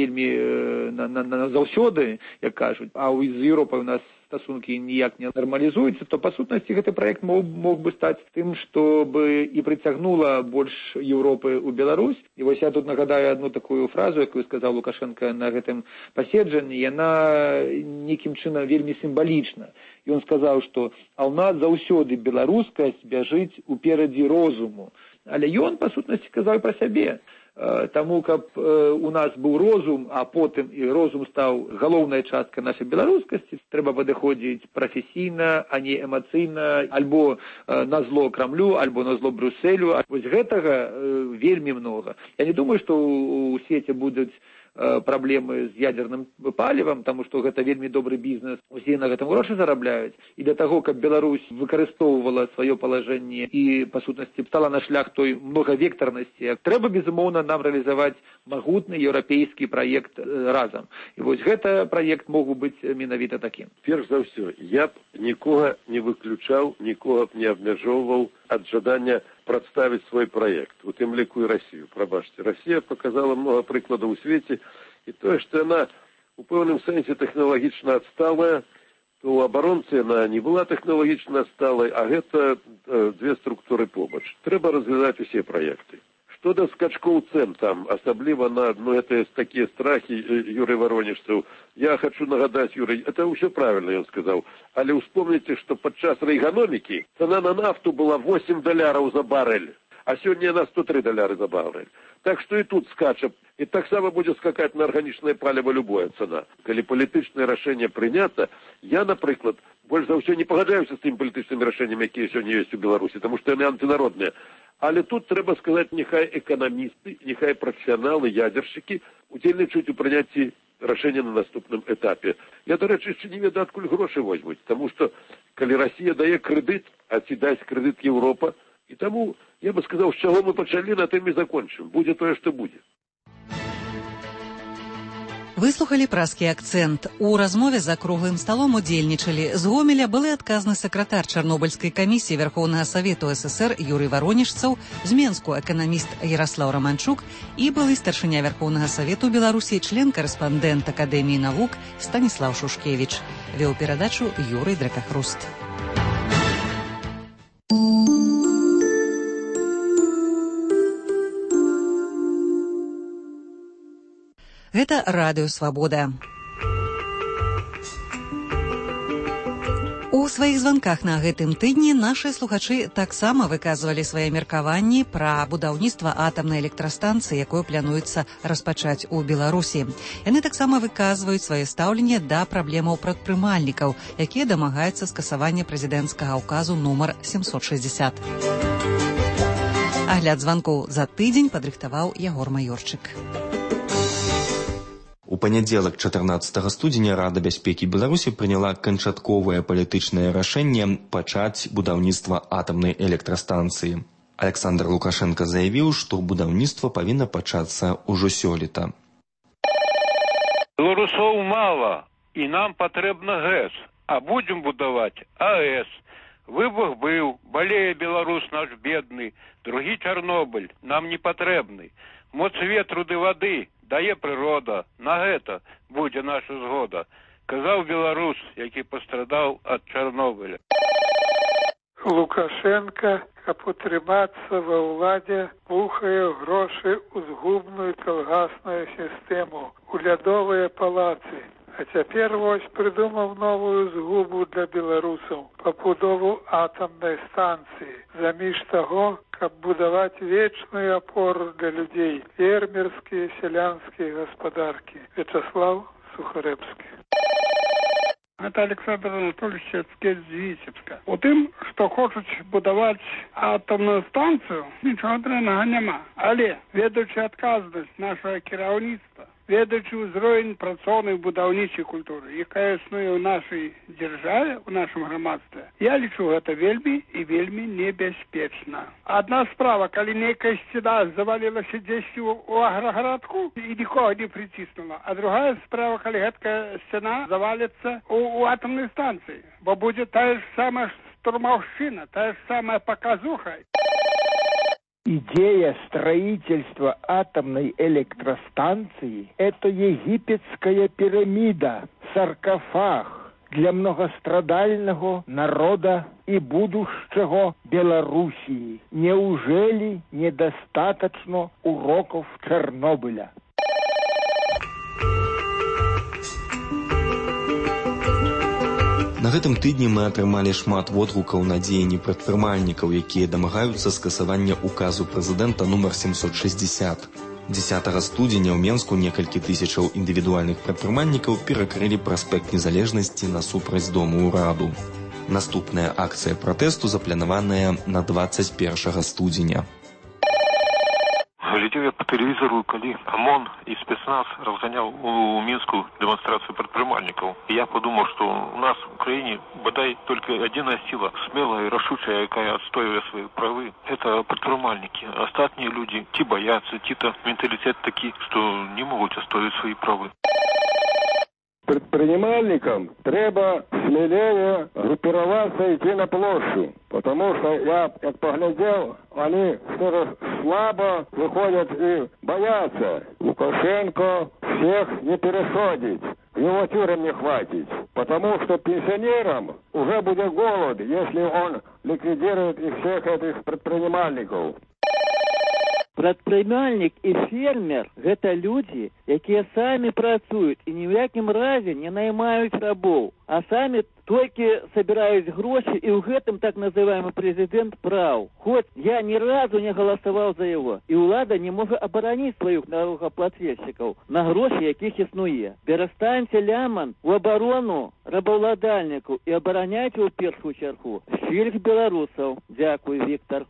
вельмі на заўсёды, як кажуць, а з Еўропай у нас стасункі ніяк не нармалізуюцца, то па сутнасці гэты праект мог бы стаць тым, што бы і прыцягнула больш Еўропы ў Беларусь. І вось я тут нагадаю одну такую фразу, якую сказаў Лукашенко на гэтым паседжанні, яна нейкім чынам вельмі сімвалічна. Ён сказаў, што а ў нас заўсёды беларускасць бяжыць уперадзе розуму. Але ён па сутнасці казаў пра сябе. Таму, каб у нас быў розум, а потым і розум стаў галоўнай часткай нашай беларускасці, трэба падыходзіць прафесійна, а не эмацыйна, альбо на зло Крамлю, альбо на зло Брюсселю. Вось гэтага вельмі многа. Я не думаю, што ў свеце будуць праблемы з ядзерным палівам, таму што гэта вельмі добры бізнес, усе на гэтым грошы зарабляюць. І для таго, каб Беларусь выкарыстоўвала сваё палажэнне і, па сутнасці, стала на шлях той многавектарнасці, трэба, безумоўна, нам рэалізаваць магутны еўрапейскі праект разам. І вось гэта праект мог бы быць менавіта такім. Перш за ўсё, я б нікога не выключаў, нікога б не абмяжоўваў ад жадання прадставіць свой праект, у тым ліку і Расію. Прабачце, Расія паказала многа прыкладаў у свеце, і тое, што яна у пэўным сэнсе тэхналагічна адсталая, то ў абаронцы яна не была тэхналагічна адсталай, а гэта две структуры побач. Трэба разглядаць усе праекты. Што да скачкоў цэн там, асабліва на гэтыя такія страхі Юрый Воронежцаў, я хочу нагадаць, Юрый, это ўсё правильно ён сказаў, але успомніце, што падчас рэйганомікі цана на нафту была $8 за барель, а сёння яна $103 за барель. Так што і тут скача, і таксама будзе скакаць на арганічнае паліва любая цана. Калі палітычнае рашэнне прынята, я, напрыклад, больш за ўсё не пагаджаюся з тым палітычнымі рашэннямі, якія сёння ёсць у Беларусі, таму што яны антынародныя. Але тут трэба сказаць, няхай эканамісты, няхай прафесіяналы, ядзершчыкі удзельнічаюць у прыняцці рашэння на наступным этапе. Я, дарэчы, яшчэ не ведаю, адкуль грошы возьмуць, таму што калі Расія дае крэдыт, а ці дасць крэдыт Еўропа, і таму я бы сказаў, з чаго мы пачалі, на тым і закончым. Будзе тое, што будзе. Выслухалі празкі акцэнт. У размове за круглым сталом удзельнічалі з Гомеля былы адказны сакратар Чарнобыльскай камісіі Верхоўнага Савету ССР Юрый Воронежцаў, з Менску эканаміст Яраслаў Раманчук і былы старшыня Верхоўнага Савету Беларусі, член-карэспандэнт Акадэміі навук Станіслаў Шушкевіч. Вёў перадачу Юрый Дракахруст. Гэта Радыё Свабода. У сваіх званках на гэтым тыдні нашы слухачы таксама выказвалі свае меркаванні пра будаўніцтва атамнай электрастанцыі, якую плануецца распачаць у Беларусі. Яны таксама выказваюць сваё стаўленне да праблемаў прадпрымальнікаў, якія дамагаюцца скасавання прэзідэнцкага ўказу нумар 760. Агляд званкоў за тыдзень падрыхтаваў Ягор Маёрчык. У панядзелак 14 студзеня Рада бяспекі Беларусі прыняла канчатковае палітычнае рашэнне пачаць будаўніцтва атамнай электрастанцыі. Александр Лукашенко заявіў, што будаўніцтва павінна пачацца ўжо сёлета. Беларусоў мала, і нам патрэбна ГЭС, а будзем будаваць АЭС. Выбух быў, балее Беларус наш бедны, другі Чарнобыль нам не патрэбны. Моц ветру ды вады дае прырода, на гэта будзе наша згода, казаў беларус, які пастрадаў ад Чарнобыля. Лукашенко, каб утрымацца ва ўладзе, бухае грошы ў згубную калгасную сістэму, у лядовыя палацы. А цяпер вось прыдумаў новую згубу для беларусаў, пабудову атамнай станцыі, заміж таго, каб будаваць вечную апору для людзей, фермерскія, сялянскія гаспадаркі. Вячаслаў Сухарэбскі. Это Александр Анатольевич Яцкевич з Витебска. У тым, што хочуць будаваць атомную станцию, нічого дрэннага няма. Але, ведаючы адказнасць нашага кіраўніцтва, ведаючы ўзровень працоўнай будаўнічай культуры, якая існуе ў нашай дзяржаве, у нашым грамадстве, я лічу гэта вельмі і вельмі небяспечна. Адна справа, калі нейкая сцена завалілася дзесьці ў аграгарадку і нікога не прыціснула, а другая справа, калі гэтая сцена заваліцца у атомнай станцыі, бо будзе тая ж самая штурмаўшчына, тая ж самая паказуха. Идея строительства атомной электростанции – это египетская пирамида, саркофаг для многострадального народа и будущего Белоруссии. Неужели недостаточно уроков Чернобыля? На гэтым тыдні мы атрымалі шмат водгукаў на дзеянні прадпрымальнікаў, якія дамагаюцца скасавання указу прэзідэнта нумар 760. 10 студзеня ў Менску некалькі тысячаў індывідуальных прадпрымальнікаў перакрылі праспект Незалежнасці насупраць дому ўраду. Наступная акцыя пратэсту запланаваная на 21 студзеня. Глядзеў я по тэлевізору, калі ОМОН і спецназ разганяў у Мінску дэманстрацыю прадпрымальнікаў. І я подумаў, што у нас в краіне бадай только адзіная сила, смелая і рашучая, якая адстойвае свае правы. Это прадпрымальнікі. Астатнія людзі ці баяцца, ці-то менталітэт такі, што не могуць адстойваць свае правы. Предпринимальникам треба смелее группироваться и идти на площадь, потому что я, как поглядел, они что-то слабо выходят и боятся. Лукашенко всех не пересадить, его тюрем не хватит, потому что пенсионерам уже будет голод, если он ликвидирует и всех этих предпринимальников. Прадпрымальнік і фермер – гэта людзі, якія самі працуюць і ні ў якім разе не наймаюць рабоў, а самі толькі сабіраюць грошы, і ў гэтым так называемы прэзідэнт праў. Хоць я ні разу не галасаваў за яго, і ўлада не можа абараніць сваіх налогаплательшчыкаў на грошы, якіх існуе. Перастаньце ляман у абарону рабаўладальнікаў і абараняйце ў першую чаргу шчырых беларусаў. Дзякуй, Віктор.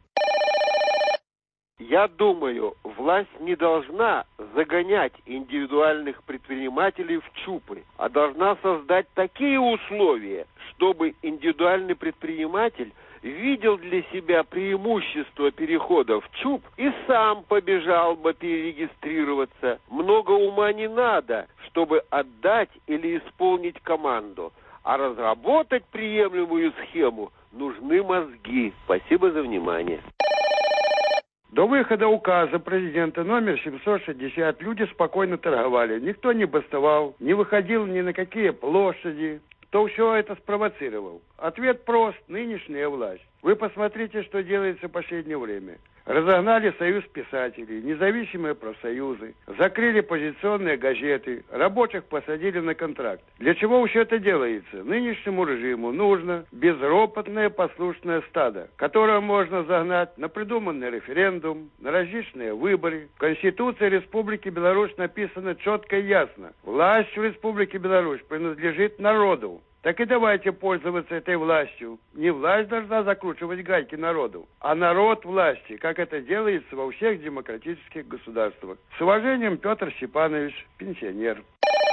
Я думаю, власть не должна загонять индивидуальных предпринимателей в ЧУПы, а должна создать такие условия, чтобы индивидуальный предприниматель видел для себя преимущество перехода в ЧУП и сам побежал бы перерегистрироваться. Много ума не надо, чтобы отдать или исполнить команду, а разработать приемлемую схему нужны мозги. Спасибо за внимание. До выхода указа президента номер 760 люди спокойно торговали. Никто не бастовал, не выходил ни на какие площади. Кто все это спровоцировал? Ответ прост. Нынешняя власть. Вы посмотрите, что делается в последнее время. Разогнали союз писателей, независимые профсоюзы, закрыли позиционные газеты, рабочих посадили на контракт. Для чего все это делается? Нынешнему режиму нужно безропотное послушное стадо, которое можно загнать на придуманный референдум, на различные выборы. В Конституции Республики Беларусь написано четко и ясно. Власть в Республике Беларусь принадлежит народу. Так и давайте пользоваться этой властью. Не власть должна закручивать гайки народу, а народ власти, как это делается во всех демократических государствах. С уважением, Петр Степанович, пенсионер.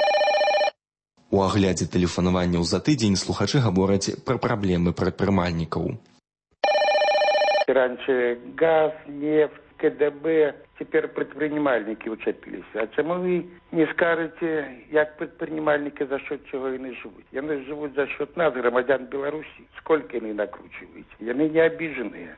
У аглядзе тэлефанаванняў за тыдзень слухачы гавораць пра праблемы прадпрымальнікаў. Раньше газ, нефть, КДБ, теперь предпринимальники учепились. А чому ви не скажете, як предпринимальники за счет чего они живут? Они живут за счет нас, громадян Беларуси. Сколько они накручивают? И они не обиженные.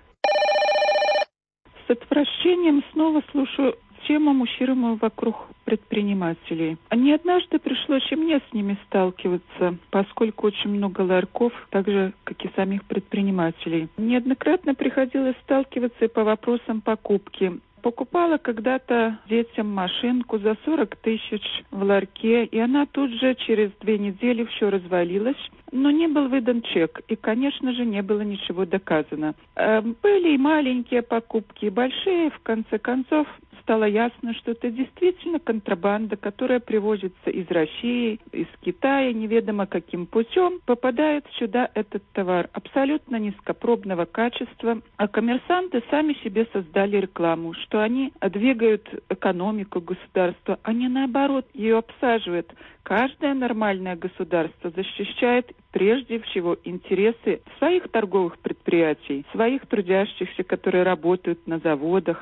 С отвращением снова слушаю тему мужчины вокруг предпринимателей. Не однажды пришлось и мне с ними сталкиваться, поскольку очень много ларьков, так же, как и самих предпринимателей. Неоднократно приходилось сталкиваться и по вопросам покупки. Покупала когда-то детям машинку за 40 тысяч в ларьке, и она тут же через 2 недели все развалилась. но не был выдан чек. И, конечно же, не было ничего доказано. Были и маленькие покупки, и большие. В конце концов, стало ясно, что это действительно контрабанда, которая привозится из России, из Китая, неведомо каким путем, попадает сюда этот товар абсолютно низкопробного качества. А коммерсанты сами себе создали рекламу, что они двигают экономику государства, а не наоборот, ее обсаживают. Каждое нормальное государство защищает прежде всего интересы своих торговых предприятий, своих трудящихся, которые работают на заводах.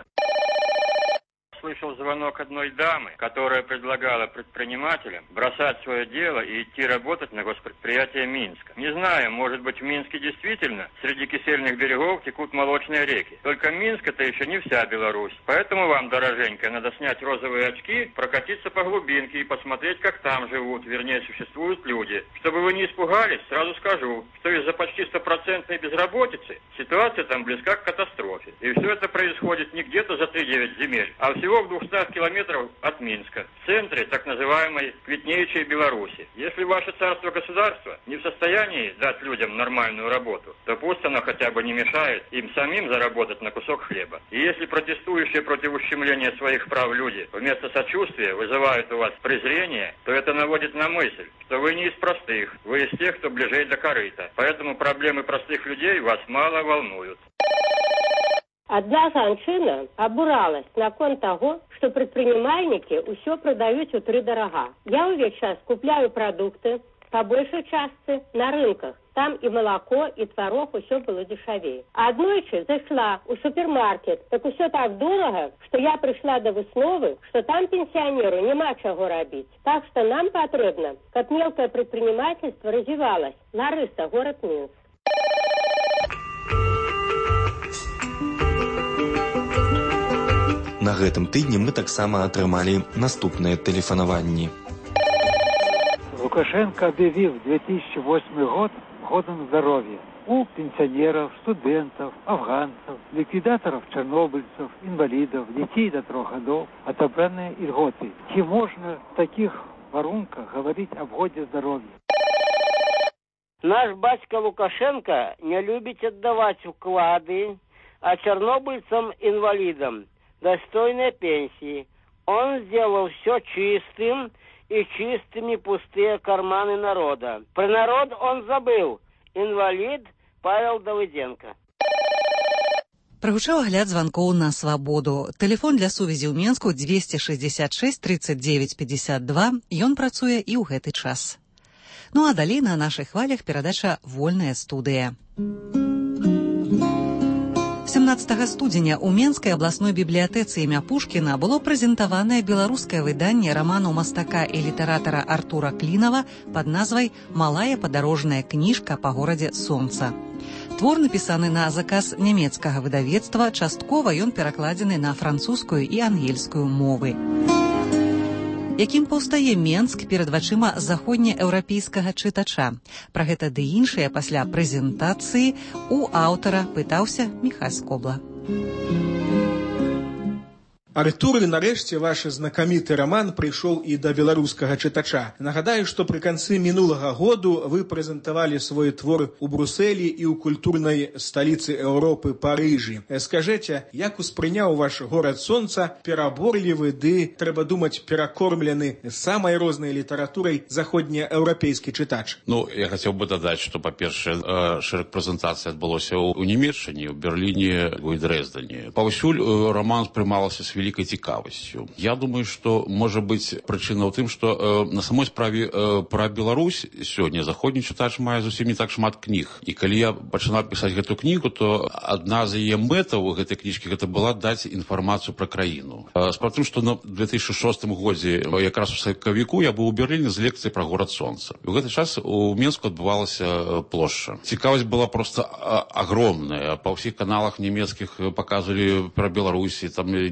Слышал звонок одной дамы, которая предлагала предпринимателям бросать свое дело и идти работать на госпредприятие Минска. Не знаю, может быть, в Минске действительно среди кисельных берегов текут молочные реки. Только Минск — это еще не вся Беларусь. Поэтому вам, дороженька, надо снять розовые очки, прокатиться по глубинке и посмотреть, как там живут, вернее, существуют люди. Чтобы вы не испугались, сразу скажу, что из-за почти 100% безработицы ситуация там близка к катастрофе. И все это происходит не где-то за 3-9 земель, а всего в 200 километров от Минска, в центре так называемой квитнеющей Беларуси. Если ваше царство-государство не в состоянии дать людям нормальную работу, то пусть оно хотя бы не мешает им самим заработать на кусок хлеба. И если протестующие против ущемления своих прав люди вместо сочувствия вызывают у вас презрение, то это наводит на мысль, что вы не из простых, вы из тех, кто ближей до корыта. Поэтому проблемы простых людей вас мало волнуют. Одна жанчына абуралась наконт таго, што прадпрымальнікі ўсё прадаюць утрыдарага. Я ўвесь час купляю прадукты па большай частцы на рынках. Там і малако, і тварог усё было дешавей. А аднойчы зайшла ў супермаркет, так усё так дорага, што я прыйшла да высновы, што там пенсіянеру няма чаго рабіць. Так што нам патрэбна, каб мелкае прадпрымальніцтва развівалась. Ларыса, горад Мінск. На гэтым тыдні мы таксама атрымалі наступныя тэлефанаванні. Лукашенко объявил 2008 год годом здоровья. У пенсионеров, студентов, афганцев, ликвидаторов, чернобыльцев, инвалидов, детей до 3 годов отобраны льготы. И можно в таких воронках говорить об годе здоровья. Наш батька Лукашенко не любит отдавать вклады, а чернобыльцам-инвалидам достойной пенсии. Он сделал все чистым, и чистыми пустые карманы народа. Про народ он забыл. Инвалид Павел Давыденко. Прагучаў агляд званкоў на свабоду. Тэлефон для сувязі ў Менску 266 39 52. Ён працуе і ў гэты час. Ну а далей на нашых хвалях перадача «Вольная студыя». 17 студзеня ў Менскай абласной бібліятэцы імя Пушкіна было прэзентаванае беларускае выданне раману мастака і літаратара Артура Клінава пад назвай «Малая падарожная кніжка па горадзе Сонца». Твор напісаны на заказ нямецкага выдавецтва, часткова ён перакладзены на французскую і ангельскую мовы. Якім паўстае Менск перад вачыма заходнееўрапейскага чытача. Пра гэта ды іншае пасля прэзентацыі у аўтара пытаўся Міхась Скобла. Артур, нарэшце ваш знакаміты раман прыйшоў і да беларускага чытача. Нагадаю, што пры канцы мінулага году вы прэзентавалі свой твор у Брусэлі і ў культурнай сталіцы Еўропы Парыжы. Скажыце, як успрыняў ваш горад Сонца пераборлівы ды, трэба думаць, перакормлены самай рознай літаратурай заходнееўрапейскі чытач? Ну, я хацеў бы дадаць, што, па-першае, шэраг прэзентацый адбылося ў Нямецчыне, ў Берліне, у Дрэздане. Паўсюль раман спрымалася з вялікай цікавасцю. Я думаю, што можа быць прычына ў тым, што на самой справе пра Беларусь сёння заходні чытач мае зусім не так шмат кніг. І калі я пачынаў пісаць гэту кнігу, то адна з яе мэтаў гэтай кніжкі гэта была даць інфармацыю пра краіну. Справа тым, што на 2006 годзе, якраз у сакавіку, я быў у Берліне з лекцыяй пра горад Сонца. І ў гэты час у Менску адбывалася плошча. Цікавасць была проста агромная. Па ўсіх каналах нямецкіх паказвалі пра Беларусі, там нешта казалі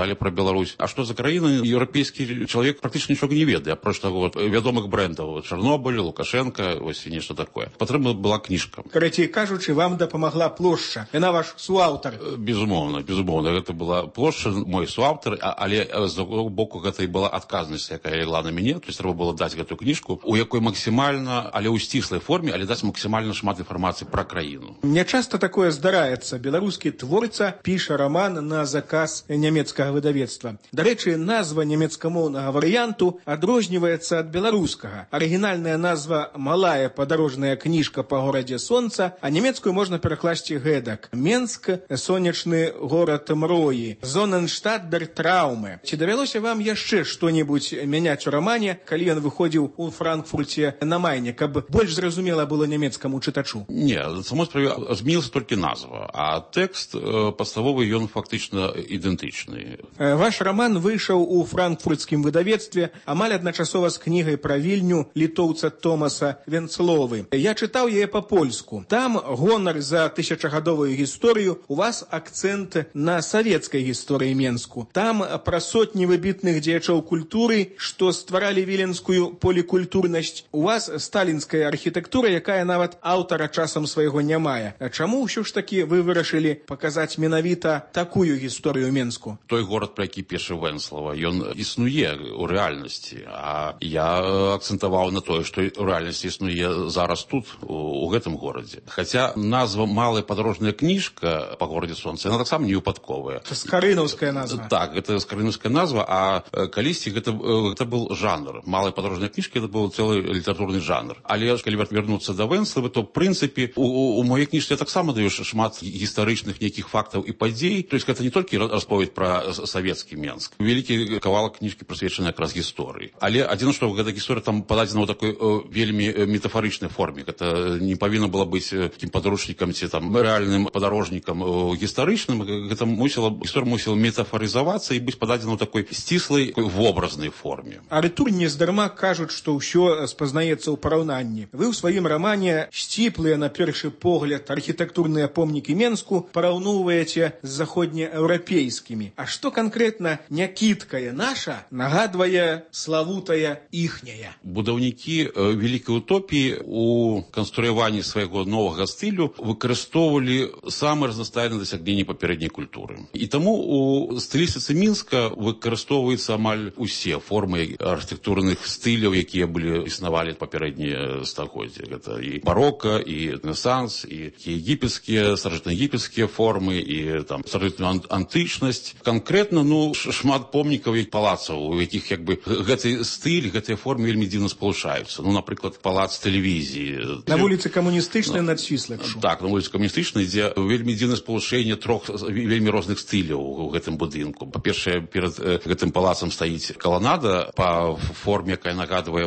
сказали про Беларусь. А что за краіна, еўрапейскі чалавек практычна нічога не ведае, апроч таго вядомых брэндаў Чарнобыль, Лукашенко, вось і нешта такое. Патрэбна была кніжка. Карацей кажучы, вам дапамагла плошча. Яна ваш суаўтар. Безумоўна. Гэта была плошча, мой суаўтар, але з другого боку гэта і была адказнасць, якая легла на мяне. То есть трэба было даць гэтую кніжку, у якой максімальна, але ў сціслай форме, але даць максімальна шмат інфармацыі пра краіну. Мне часта такое здараецца. Беларускі творца піша раман на заказ нямецкага выдавецтва. Дарэчы, назва нямецкамоўнага варыянту адрозніваецца ад беларускага. Арыгінальная назва «Малая падарожная кніжка па горадзе сонца», а нямецкую можна перакласці гэтак: Менск, сонечны горад мроі, Зоненштадт дер Трауме. Ці давялося вам яшчэ што-небудзь мяняць у рамане, калі ён выходзіў у Франкфурце на Майне, каб больш зразумела было нямецкаму чытачу? Не, на самой справе змянілася толькі назва, а тэкст падставовы ён фактычна ідэнтычны. Ваш раман выйшаў у франкфуртскім выдавецтве амаль адначасова з кнігай пра Вільню літоўца Томаса Венцловы. Я чытаў яе па-польску. Там гонар за тысячагадовую гісторыю, у вас акцэнт на савецкай гісторыі Менску. Там пра сотні выбітных дзеячоў культуры, што стваралі віленскую полікультурнасць. У вас сталінская архітэктура, якая нават аўтара часам свайго не мае. Чаму ўсё ж такі вы вырашылі паказаць менавіта такую гісторыю Менску? Той горад, пра які піша Венцлава, ён існуе ў рэальнасці, а я акцэнтаваў на тое, што ў рэальнасці існуе зараз тут, у гэтым горадзе. Хаця назва «Малая падарожная кніжка» па горадзе сонца, яна таксама не выпадковая. Это скарынаўская назва. Так, гэта скарынаўская назва, а калісьці гэта был жанр. «Малая падарожная кніжка» это был цэлы літаратурны жанр. Але калі вярнуцца да Венцлавы, то в прынцыпе у моей кніжцы я таксама даю шмат гістарычных нейкіх фактаў і падзей. То есть гэта не толькі расповедь пра савецкі Менск. Вялікі кавалак кніжкі прысвечаны якраз гісторыі. Але адзіна, што гэта гісторыя там пададзена ў такой вельмі метафарычнай форме. Гэта не павінна было быць такім падручнікам ці там рэальным падарожнікам гістарычным. Гэта гісторыя мусіла метафарызавацца і быць пададзена ў такой сціслай вобразнай форме. Артур нездарма кажуць, што ўсё спазнаецца ў параўнанні. Вы ў сваім рамане сціплыя на першы погляд архітэктурныя помнікі Менску параўноўваеце з заходнееўрапейскімі. А што канкрэтна някідкая наша нагадвае славутая іхняя? Будаўнікі вялікай утопіі у канструяванні свайго новага стылю выкарыстоўвалі самыя разнастайныя дасягненні папярэдняй культуры. І таму у стылістыцы Мінска выкарыстоўваюцца амаль усе формы архітэктурных стыляў, якія існавалі папярэднія стагоддзі. Гэта і барока, і рэнесанс, і егіпецкія, старажытнаегіпецкія формы, і там старажытную антычнасць. Канкрэтна, шмат помнікаў і палацаў, у якіх гэты стыль, гэтыя формы вельмі дзіўна спалучаюцца. Напрыклад, палац тэлевізіі. На вуліцы Камуністычнай над Свіслаччу. Так, на вуліцы Камуністычнай, дзе вельмі дзіўнае спалучэнне трох вельмі розных стыляў у гэтым будынку. Па-першае, перад гэтым палацам стаіць каланада па форме, якая нагадвае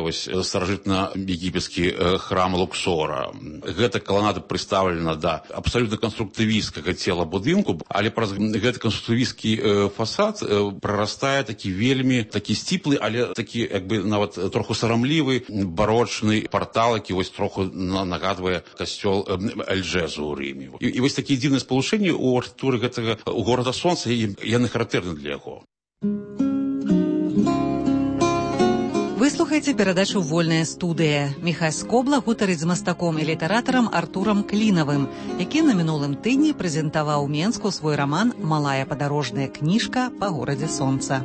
старажытна-егіпецкі храм Луксора. Гэта каланада прыстаўлена да абсалютна канструктывісцкага цела будынку, але праз гэты канструктывісцкі фасад прарастае такі вельмі сціплы, але такі нават троху сарамлівы барочны партал, які троху нагадвае касцёл Эльжэзу ў Рыме. І вось такія дзіўныя спалучэнні ў архітэктуры гэтага горада сонца, яны характэрны для яго. Вы слухаеце перадачу «Вольная студыя». Міхась Скобла гутарыць з мастаком і літаратарам Артурам Клінавым, які на мінулым тыдні прэзентаваў у Менску свой раман «Малая падарожная кніжка па горадзе сонца».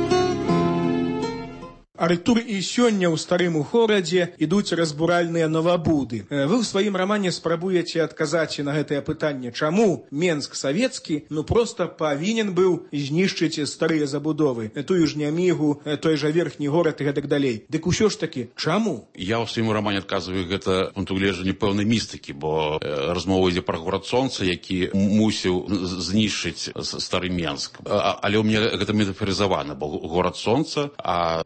Артур, і сёння ў старым горадзе ідуць разбуральныя новабуды. Вы ў сваім рамане спрабуеце адказаць на гэтае пытанне, чаму Менск савецкі проста павінен быў знішчыць старыя забудовы, тую ж Нямігу, той жа верхні горад і гэтак далей. Дык усё ж такі, чаму? Я ў сваім рамане адказваю гэта пункту гледжання пэўнай містыкі, бо размова ідзе пра горад сонца, які мусіў знішчыць стары Менск. Але ў мяне гэта метафарызавана, бо горад сонца, а тое, што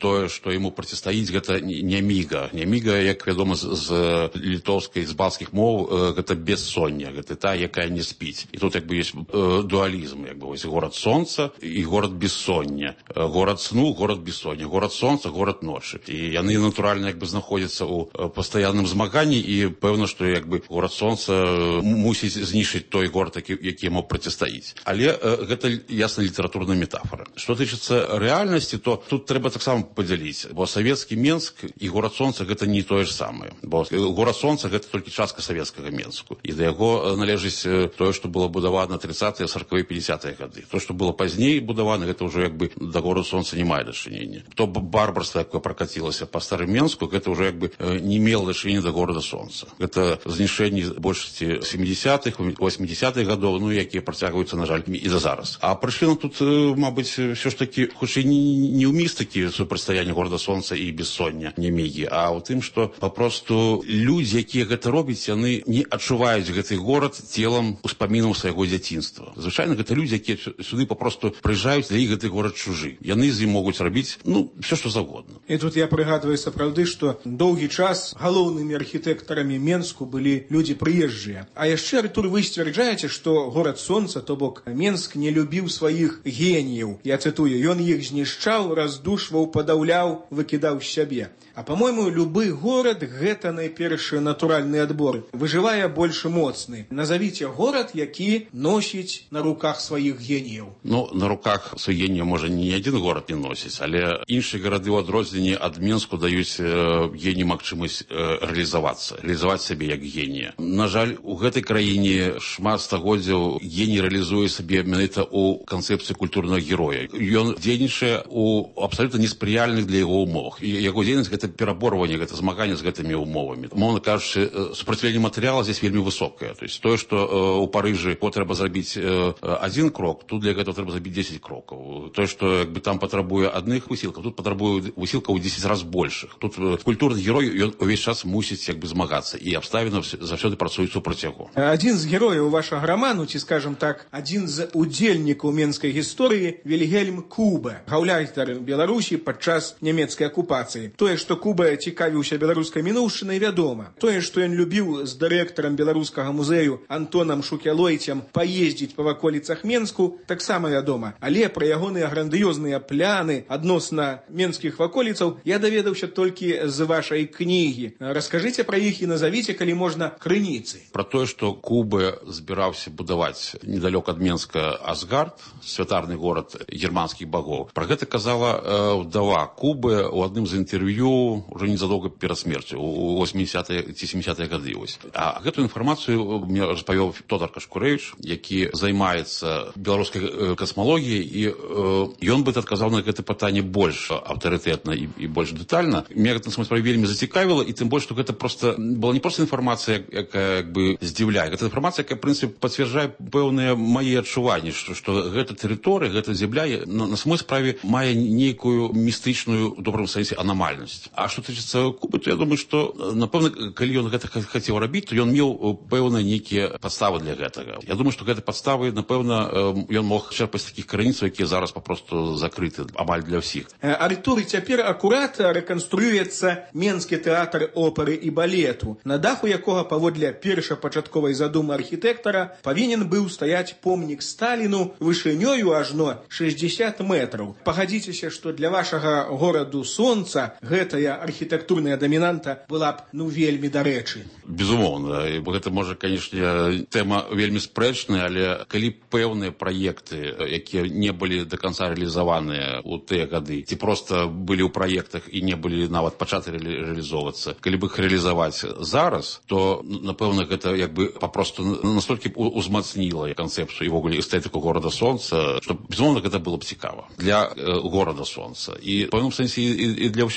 што яму процістаіць, гэта няміга. Няміга, як вядома, з літоўскай, з балцкіх моў, гэта бессоння, гэта та, якая не спіць. І тут як бы ёсць дуалізм, як бы, ось горад сонца і горад бессоння. Горад сну, горад бессоння. Горад сонца, горад ночы. І яны, натуральна, як бы знаходзяцца ў пастаянным змаганні, і пэўна, што як бы горад сонца мусіць знішчыць той горад, які яму процістаіць. Але гэта ясна літаратурная метафора. Што тычыцца рэальнасці, то тут трэба таксама падзяліць, бо савецкі Менск і горад сонца гэта не тое ж самае. Бо горад сонца гэта толькі частка савецкага Менску. І да яго належыць тое, што было будавана 30-е, 40-е, 50-е гады. То, што было пазней будавана, гэта ўжо як бы да гораду сонца не мае дачынення. То барбарства, якое пракацілася па старым Менску, гэта ўжо як бы не мела дачынення да горада сонца. Гэта знішэнні большасці 70-х, 80-х гадоў, ну, якія працягваюцца, на жаль, і да зараз. А прычына тут, мабыць, все ж таки, хутчэй не ў містыкі супрацьстаяння горада сонца і бессоння нямігі, а ў тым, што папросту людзі, якія гэта робяць, яны не адчуваюць гэты горад целам успамінаў свайго дзяцінства. Звычайна гэта людзі, якія сюды папросту прыязджаюць, для іх гэты горад чужы. Яны з ім могуць рабіць, ну, все што заўгодна. І тут я прыгадваю сапраўды, што доўгі час галоўнымі архітэктарамі Менску былі людзі прыезджыя. А яшчэ, Артур, вы сцвярджаеце, што горад сонца, то бок Менск, не любіў сваіх геніяў. Я цытую, ён іх знішчаў, раздушваў, падаўляў, выкідаў з сябе. А, по-моему, любы горад – гэта найпершы натуральны адбор. Выжывае больш моцны. Назавіце горад, які носіць на руках сваіх геніяў. Ну, на руках сваіх геніяў, можа, ні адзін горад не носіць, але іншыя гарады ў адрозненні ад Менску даюць генію магчымасць рэалізаваць сябе як генія. На жаль, у гэтай краіне шмат стагоддзяў геній рэалізуе сабе менавіта ў канцэпцыі культурнага героя. Ён дзейнічае ў абсалютна неспрыяльных для яго умовах. І яго дзейнасць – гэта пераборванне, гэта змаганне з гэтымі умовамі. Умоўна кажучы, супраціўленне матэрыяла здесь вельмі высокае. То есть тое, што ў Парыжы трэба зрабіць адзін крок, тут для гэтага трэба зрабіць 10 крокаў. Тое, што як бы там патрабуе адных высілкаў, тут патрабуе высілкаў у 10 раз большых. Тут культурны герой, ён увесь час мусіць як бы змагацца, і абставіны заўсёды працуюць супраць яго. Адзін з герояў вашага раману, ці, скажам так, адзін з удзельнікаў менскай гісторыі Вільгельм Куба, гаўляйтар Беларусі падчас нямецкай акупацыі. Тое, што Куба цікавіўся беларускай мінуўшчынай, вядома. Тое, што ён любіў з дырэктарам беларускага музею Антонам Шукялойцем паездзіць па ваколіцах Менску, таксама вядома. Але пра ягоныя грандыёзныя пляны адносна менскіх ваколіцаў я даведаўся толькі з вашай кнігі. Раскажыце пра іх і назавіце, калі можна, крыніцы. Пра тое, што Куба збіраўся будаваць недалёк ад Менска Асгард, святарны горад германскіх багоў. Пра гэта казала ўдава Кубы ў адным з інтэрв'ю уже незадолго перед смерцю, у 80-е ці 70-е гады. А гэту інфармацыю мне распавёў Тодар Кашкурэвіч, які займаецца беларускай касмалогіяй, і ён бы адказаў на гэта пытанне больш аўтарытэтна і больш дэтальна. Мне гэта справе вельмі зацікавіла, і тым больш, што гэта просто была не проста інфармацыя, якая як бы здзіўляе. Гэта інфармацыя, якая, в прынцыпе, пацвярджае пэўныя мае адчуванні, што гэта тэрыторыя, гэта зямля на самой справе мае нейкую містычную, у добрым сэнсе, анамальнасць. А што тычыцца Кубы, то я думаю, што, напэўна, калі ён гэта хацеў рабіць, то ён меў пэўныя нейкія падставы для гэтага. Я думаю, што гэты падставы, напэўна, ён мог чэрпаць такіх крыніцаў, якія зараз папросту закрыты амаль для ўсіх. Артур, цяпер акурат рэканструюецца Менскі тэатр оперы і балету, на даху якога паводле першапачатковай задумы архітэктара павінен быў стаяць помнік Сталіну вышынёю ажно 60 метраў. Пагадзіцеся, што для вашага гораду сонца гэтая архітэктурная дамінанта была б, ну, вельмі дарэчы. Безумоўна. Гэта, можа, канешне, тэма вельмі спрэчная, але калі пэўныя праекты, якія не былі до конца рэалізаваныя ў тыя гады, ці проста былі ў праектах і не былі нават пачаты рэалізоўвацца, калі бы іх рэалізаваць зараз, то, напэўна, гэта як бы папросту настолькі узмацніла канцэпцыю і ввогуле эстэтыку горада сонца, што, безумоўна, гэта было б цікава для горада сонца. І, па пэўным сэнсе, і для ўсёй краіны.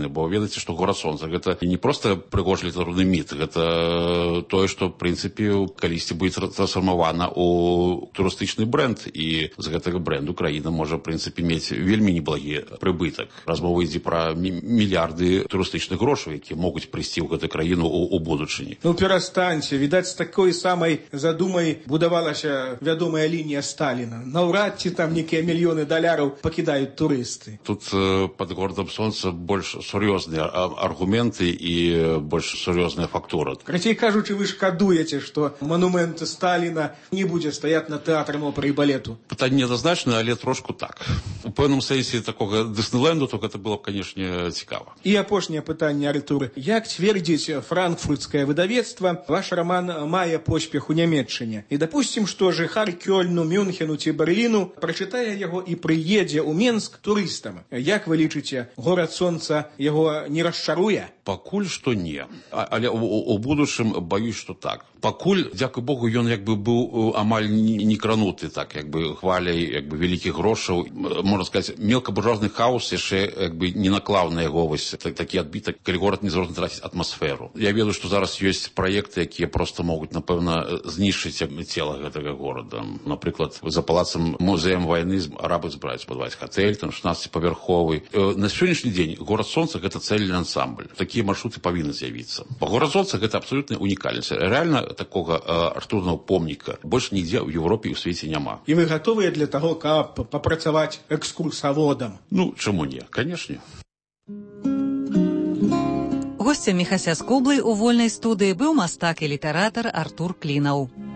краіны, бо ведаеце, што горад сонца гэта не проста прыгожы літаратурны міт, гэта тое, што в прынцыпе калісьці будзе трансфармавана ў турыстычны бренд, і з гэтага бренду краіна можа в прынцыпе мець вельмі неблагі прыбытак. Размова ідзе пра мільярды турыстычных грошаў, якія могуць прыйсці ў гэту краіну у будучыні. Ну перастаньце, відаць, з такой самай задумай будавалася вядомая лінія Сталіна. Наўрад ці там некія мільёны даляраў пакідаюць турысты. Тут пад горадам сонца больш сур'ёзныя аргументы і больш сур'ёзная фактура. Крацей кажучы, вы шкадуеце, што манумент Сталіна не будзе стаяць на тэатрам оперы і балету. Пытанне неадназначнае, але трошку так. У пэўным сэнсе такога Дыснейленду, то гэта было б, канешне, цікава. І апошняе пытанне, Артур. Як цвердзіць франкфуртскае выдавецтва, ваш роман мае поспех у Нямецчыне? І дапусцім, што жыхар Кёльну, Мюнхену ці Берліну прачытае яго і прыедзе ў Менск турыстам. Як вы лічыце, горад сонца яго не расчаруе? Пакуль што не. Але у будучым баюсь, што так. Пакуль, дзякуй Богу, ён як бы быў амаль не крануты, так, як бы хваляй, як бы вялікіх грошаў. Можна сказаць, мелкабуржуазны хаос яшчэ як бы не наклаў на яго вось такі адбітак, калі горад не зможа траціць атмасферу. Я ведаю, што зараз ёсць праекты, якія проста могуць, напэўна, знішчыць цела гэтага горада. Напрыклад, за палацам музеем вайны арабы збіраюць будаваць гатэль, там 16-павярховы. На сённяшні дзень горад сонца гэта цэльны ансамбль. Такія маршруты павінны з'явіцца. Горад сонца гэта абсалютная унікальнасць. Рэальна такога артурнага помніка больш нідзе ў Еўропе і ў свеце няма. І вы гатовыя для таго, каб папрацаваць экскурсаводам? Ну, чаму не? Канешне. Госцем Міхася з Кублай у вольнай студыі быў мастак і літаратар Артур Клінаў.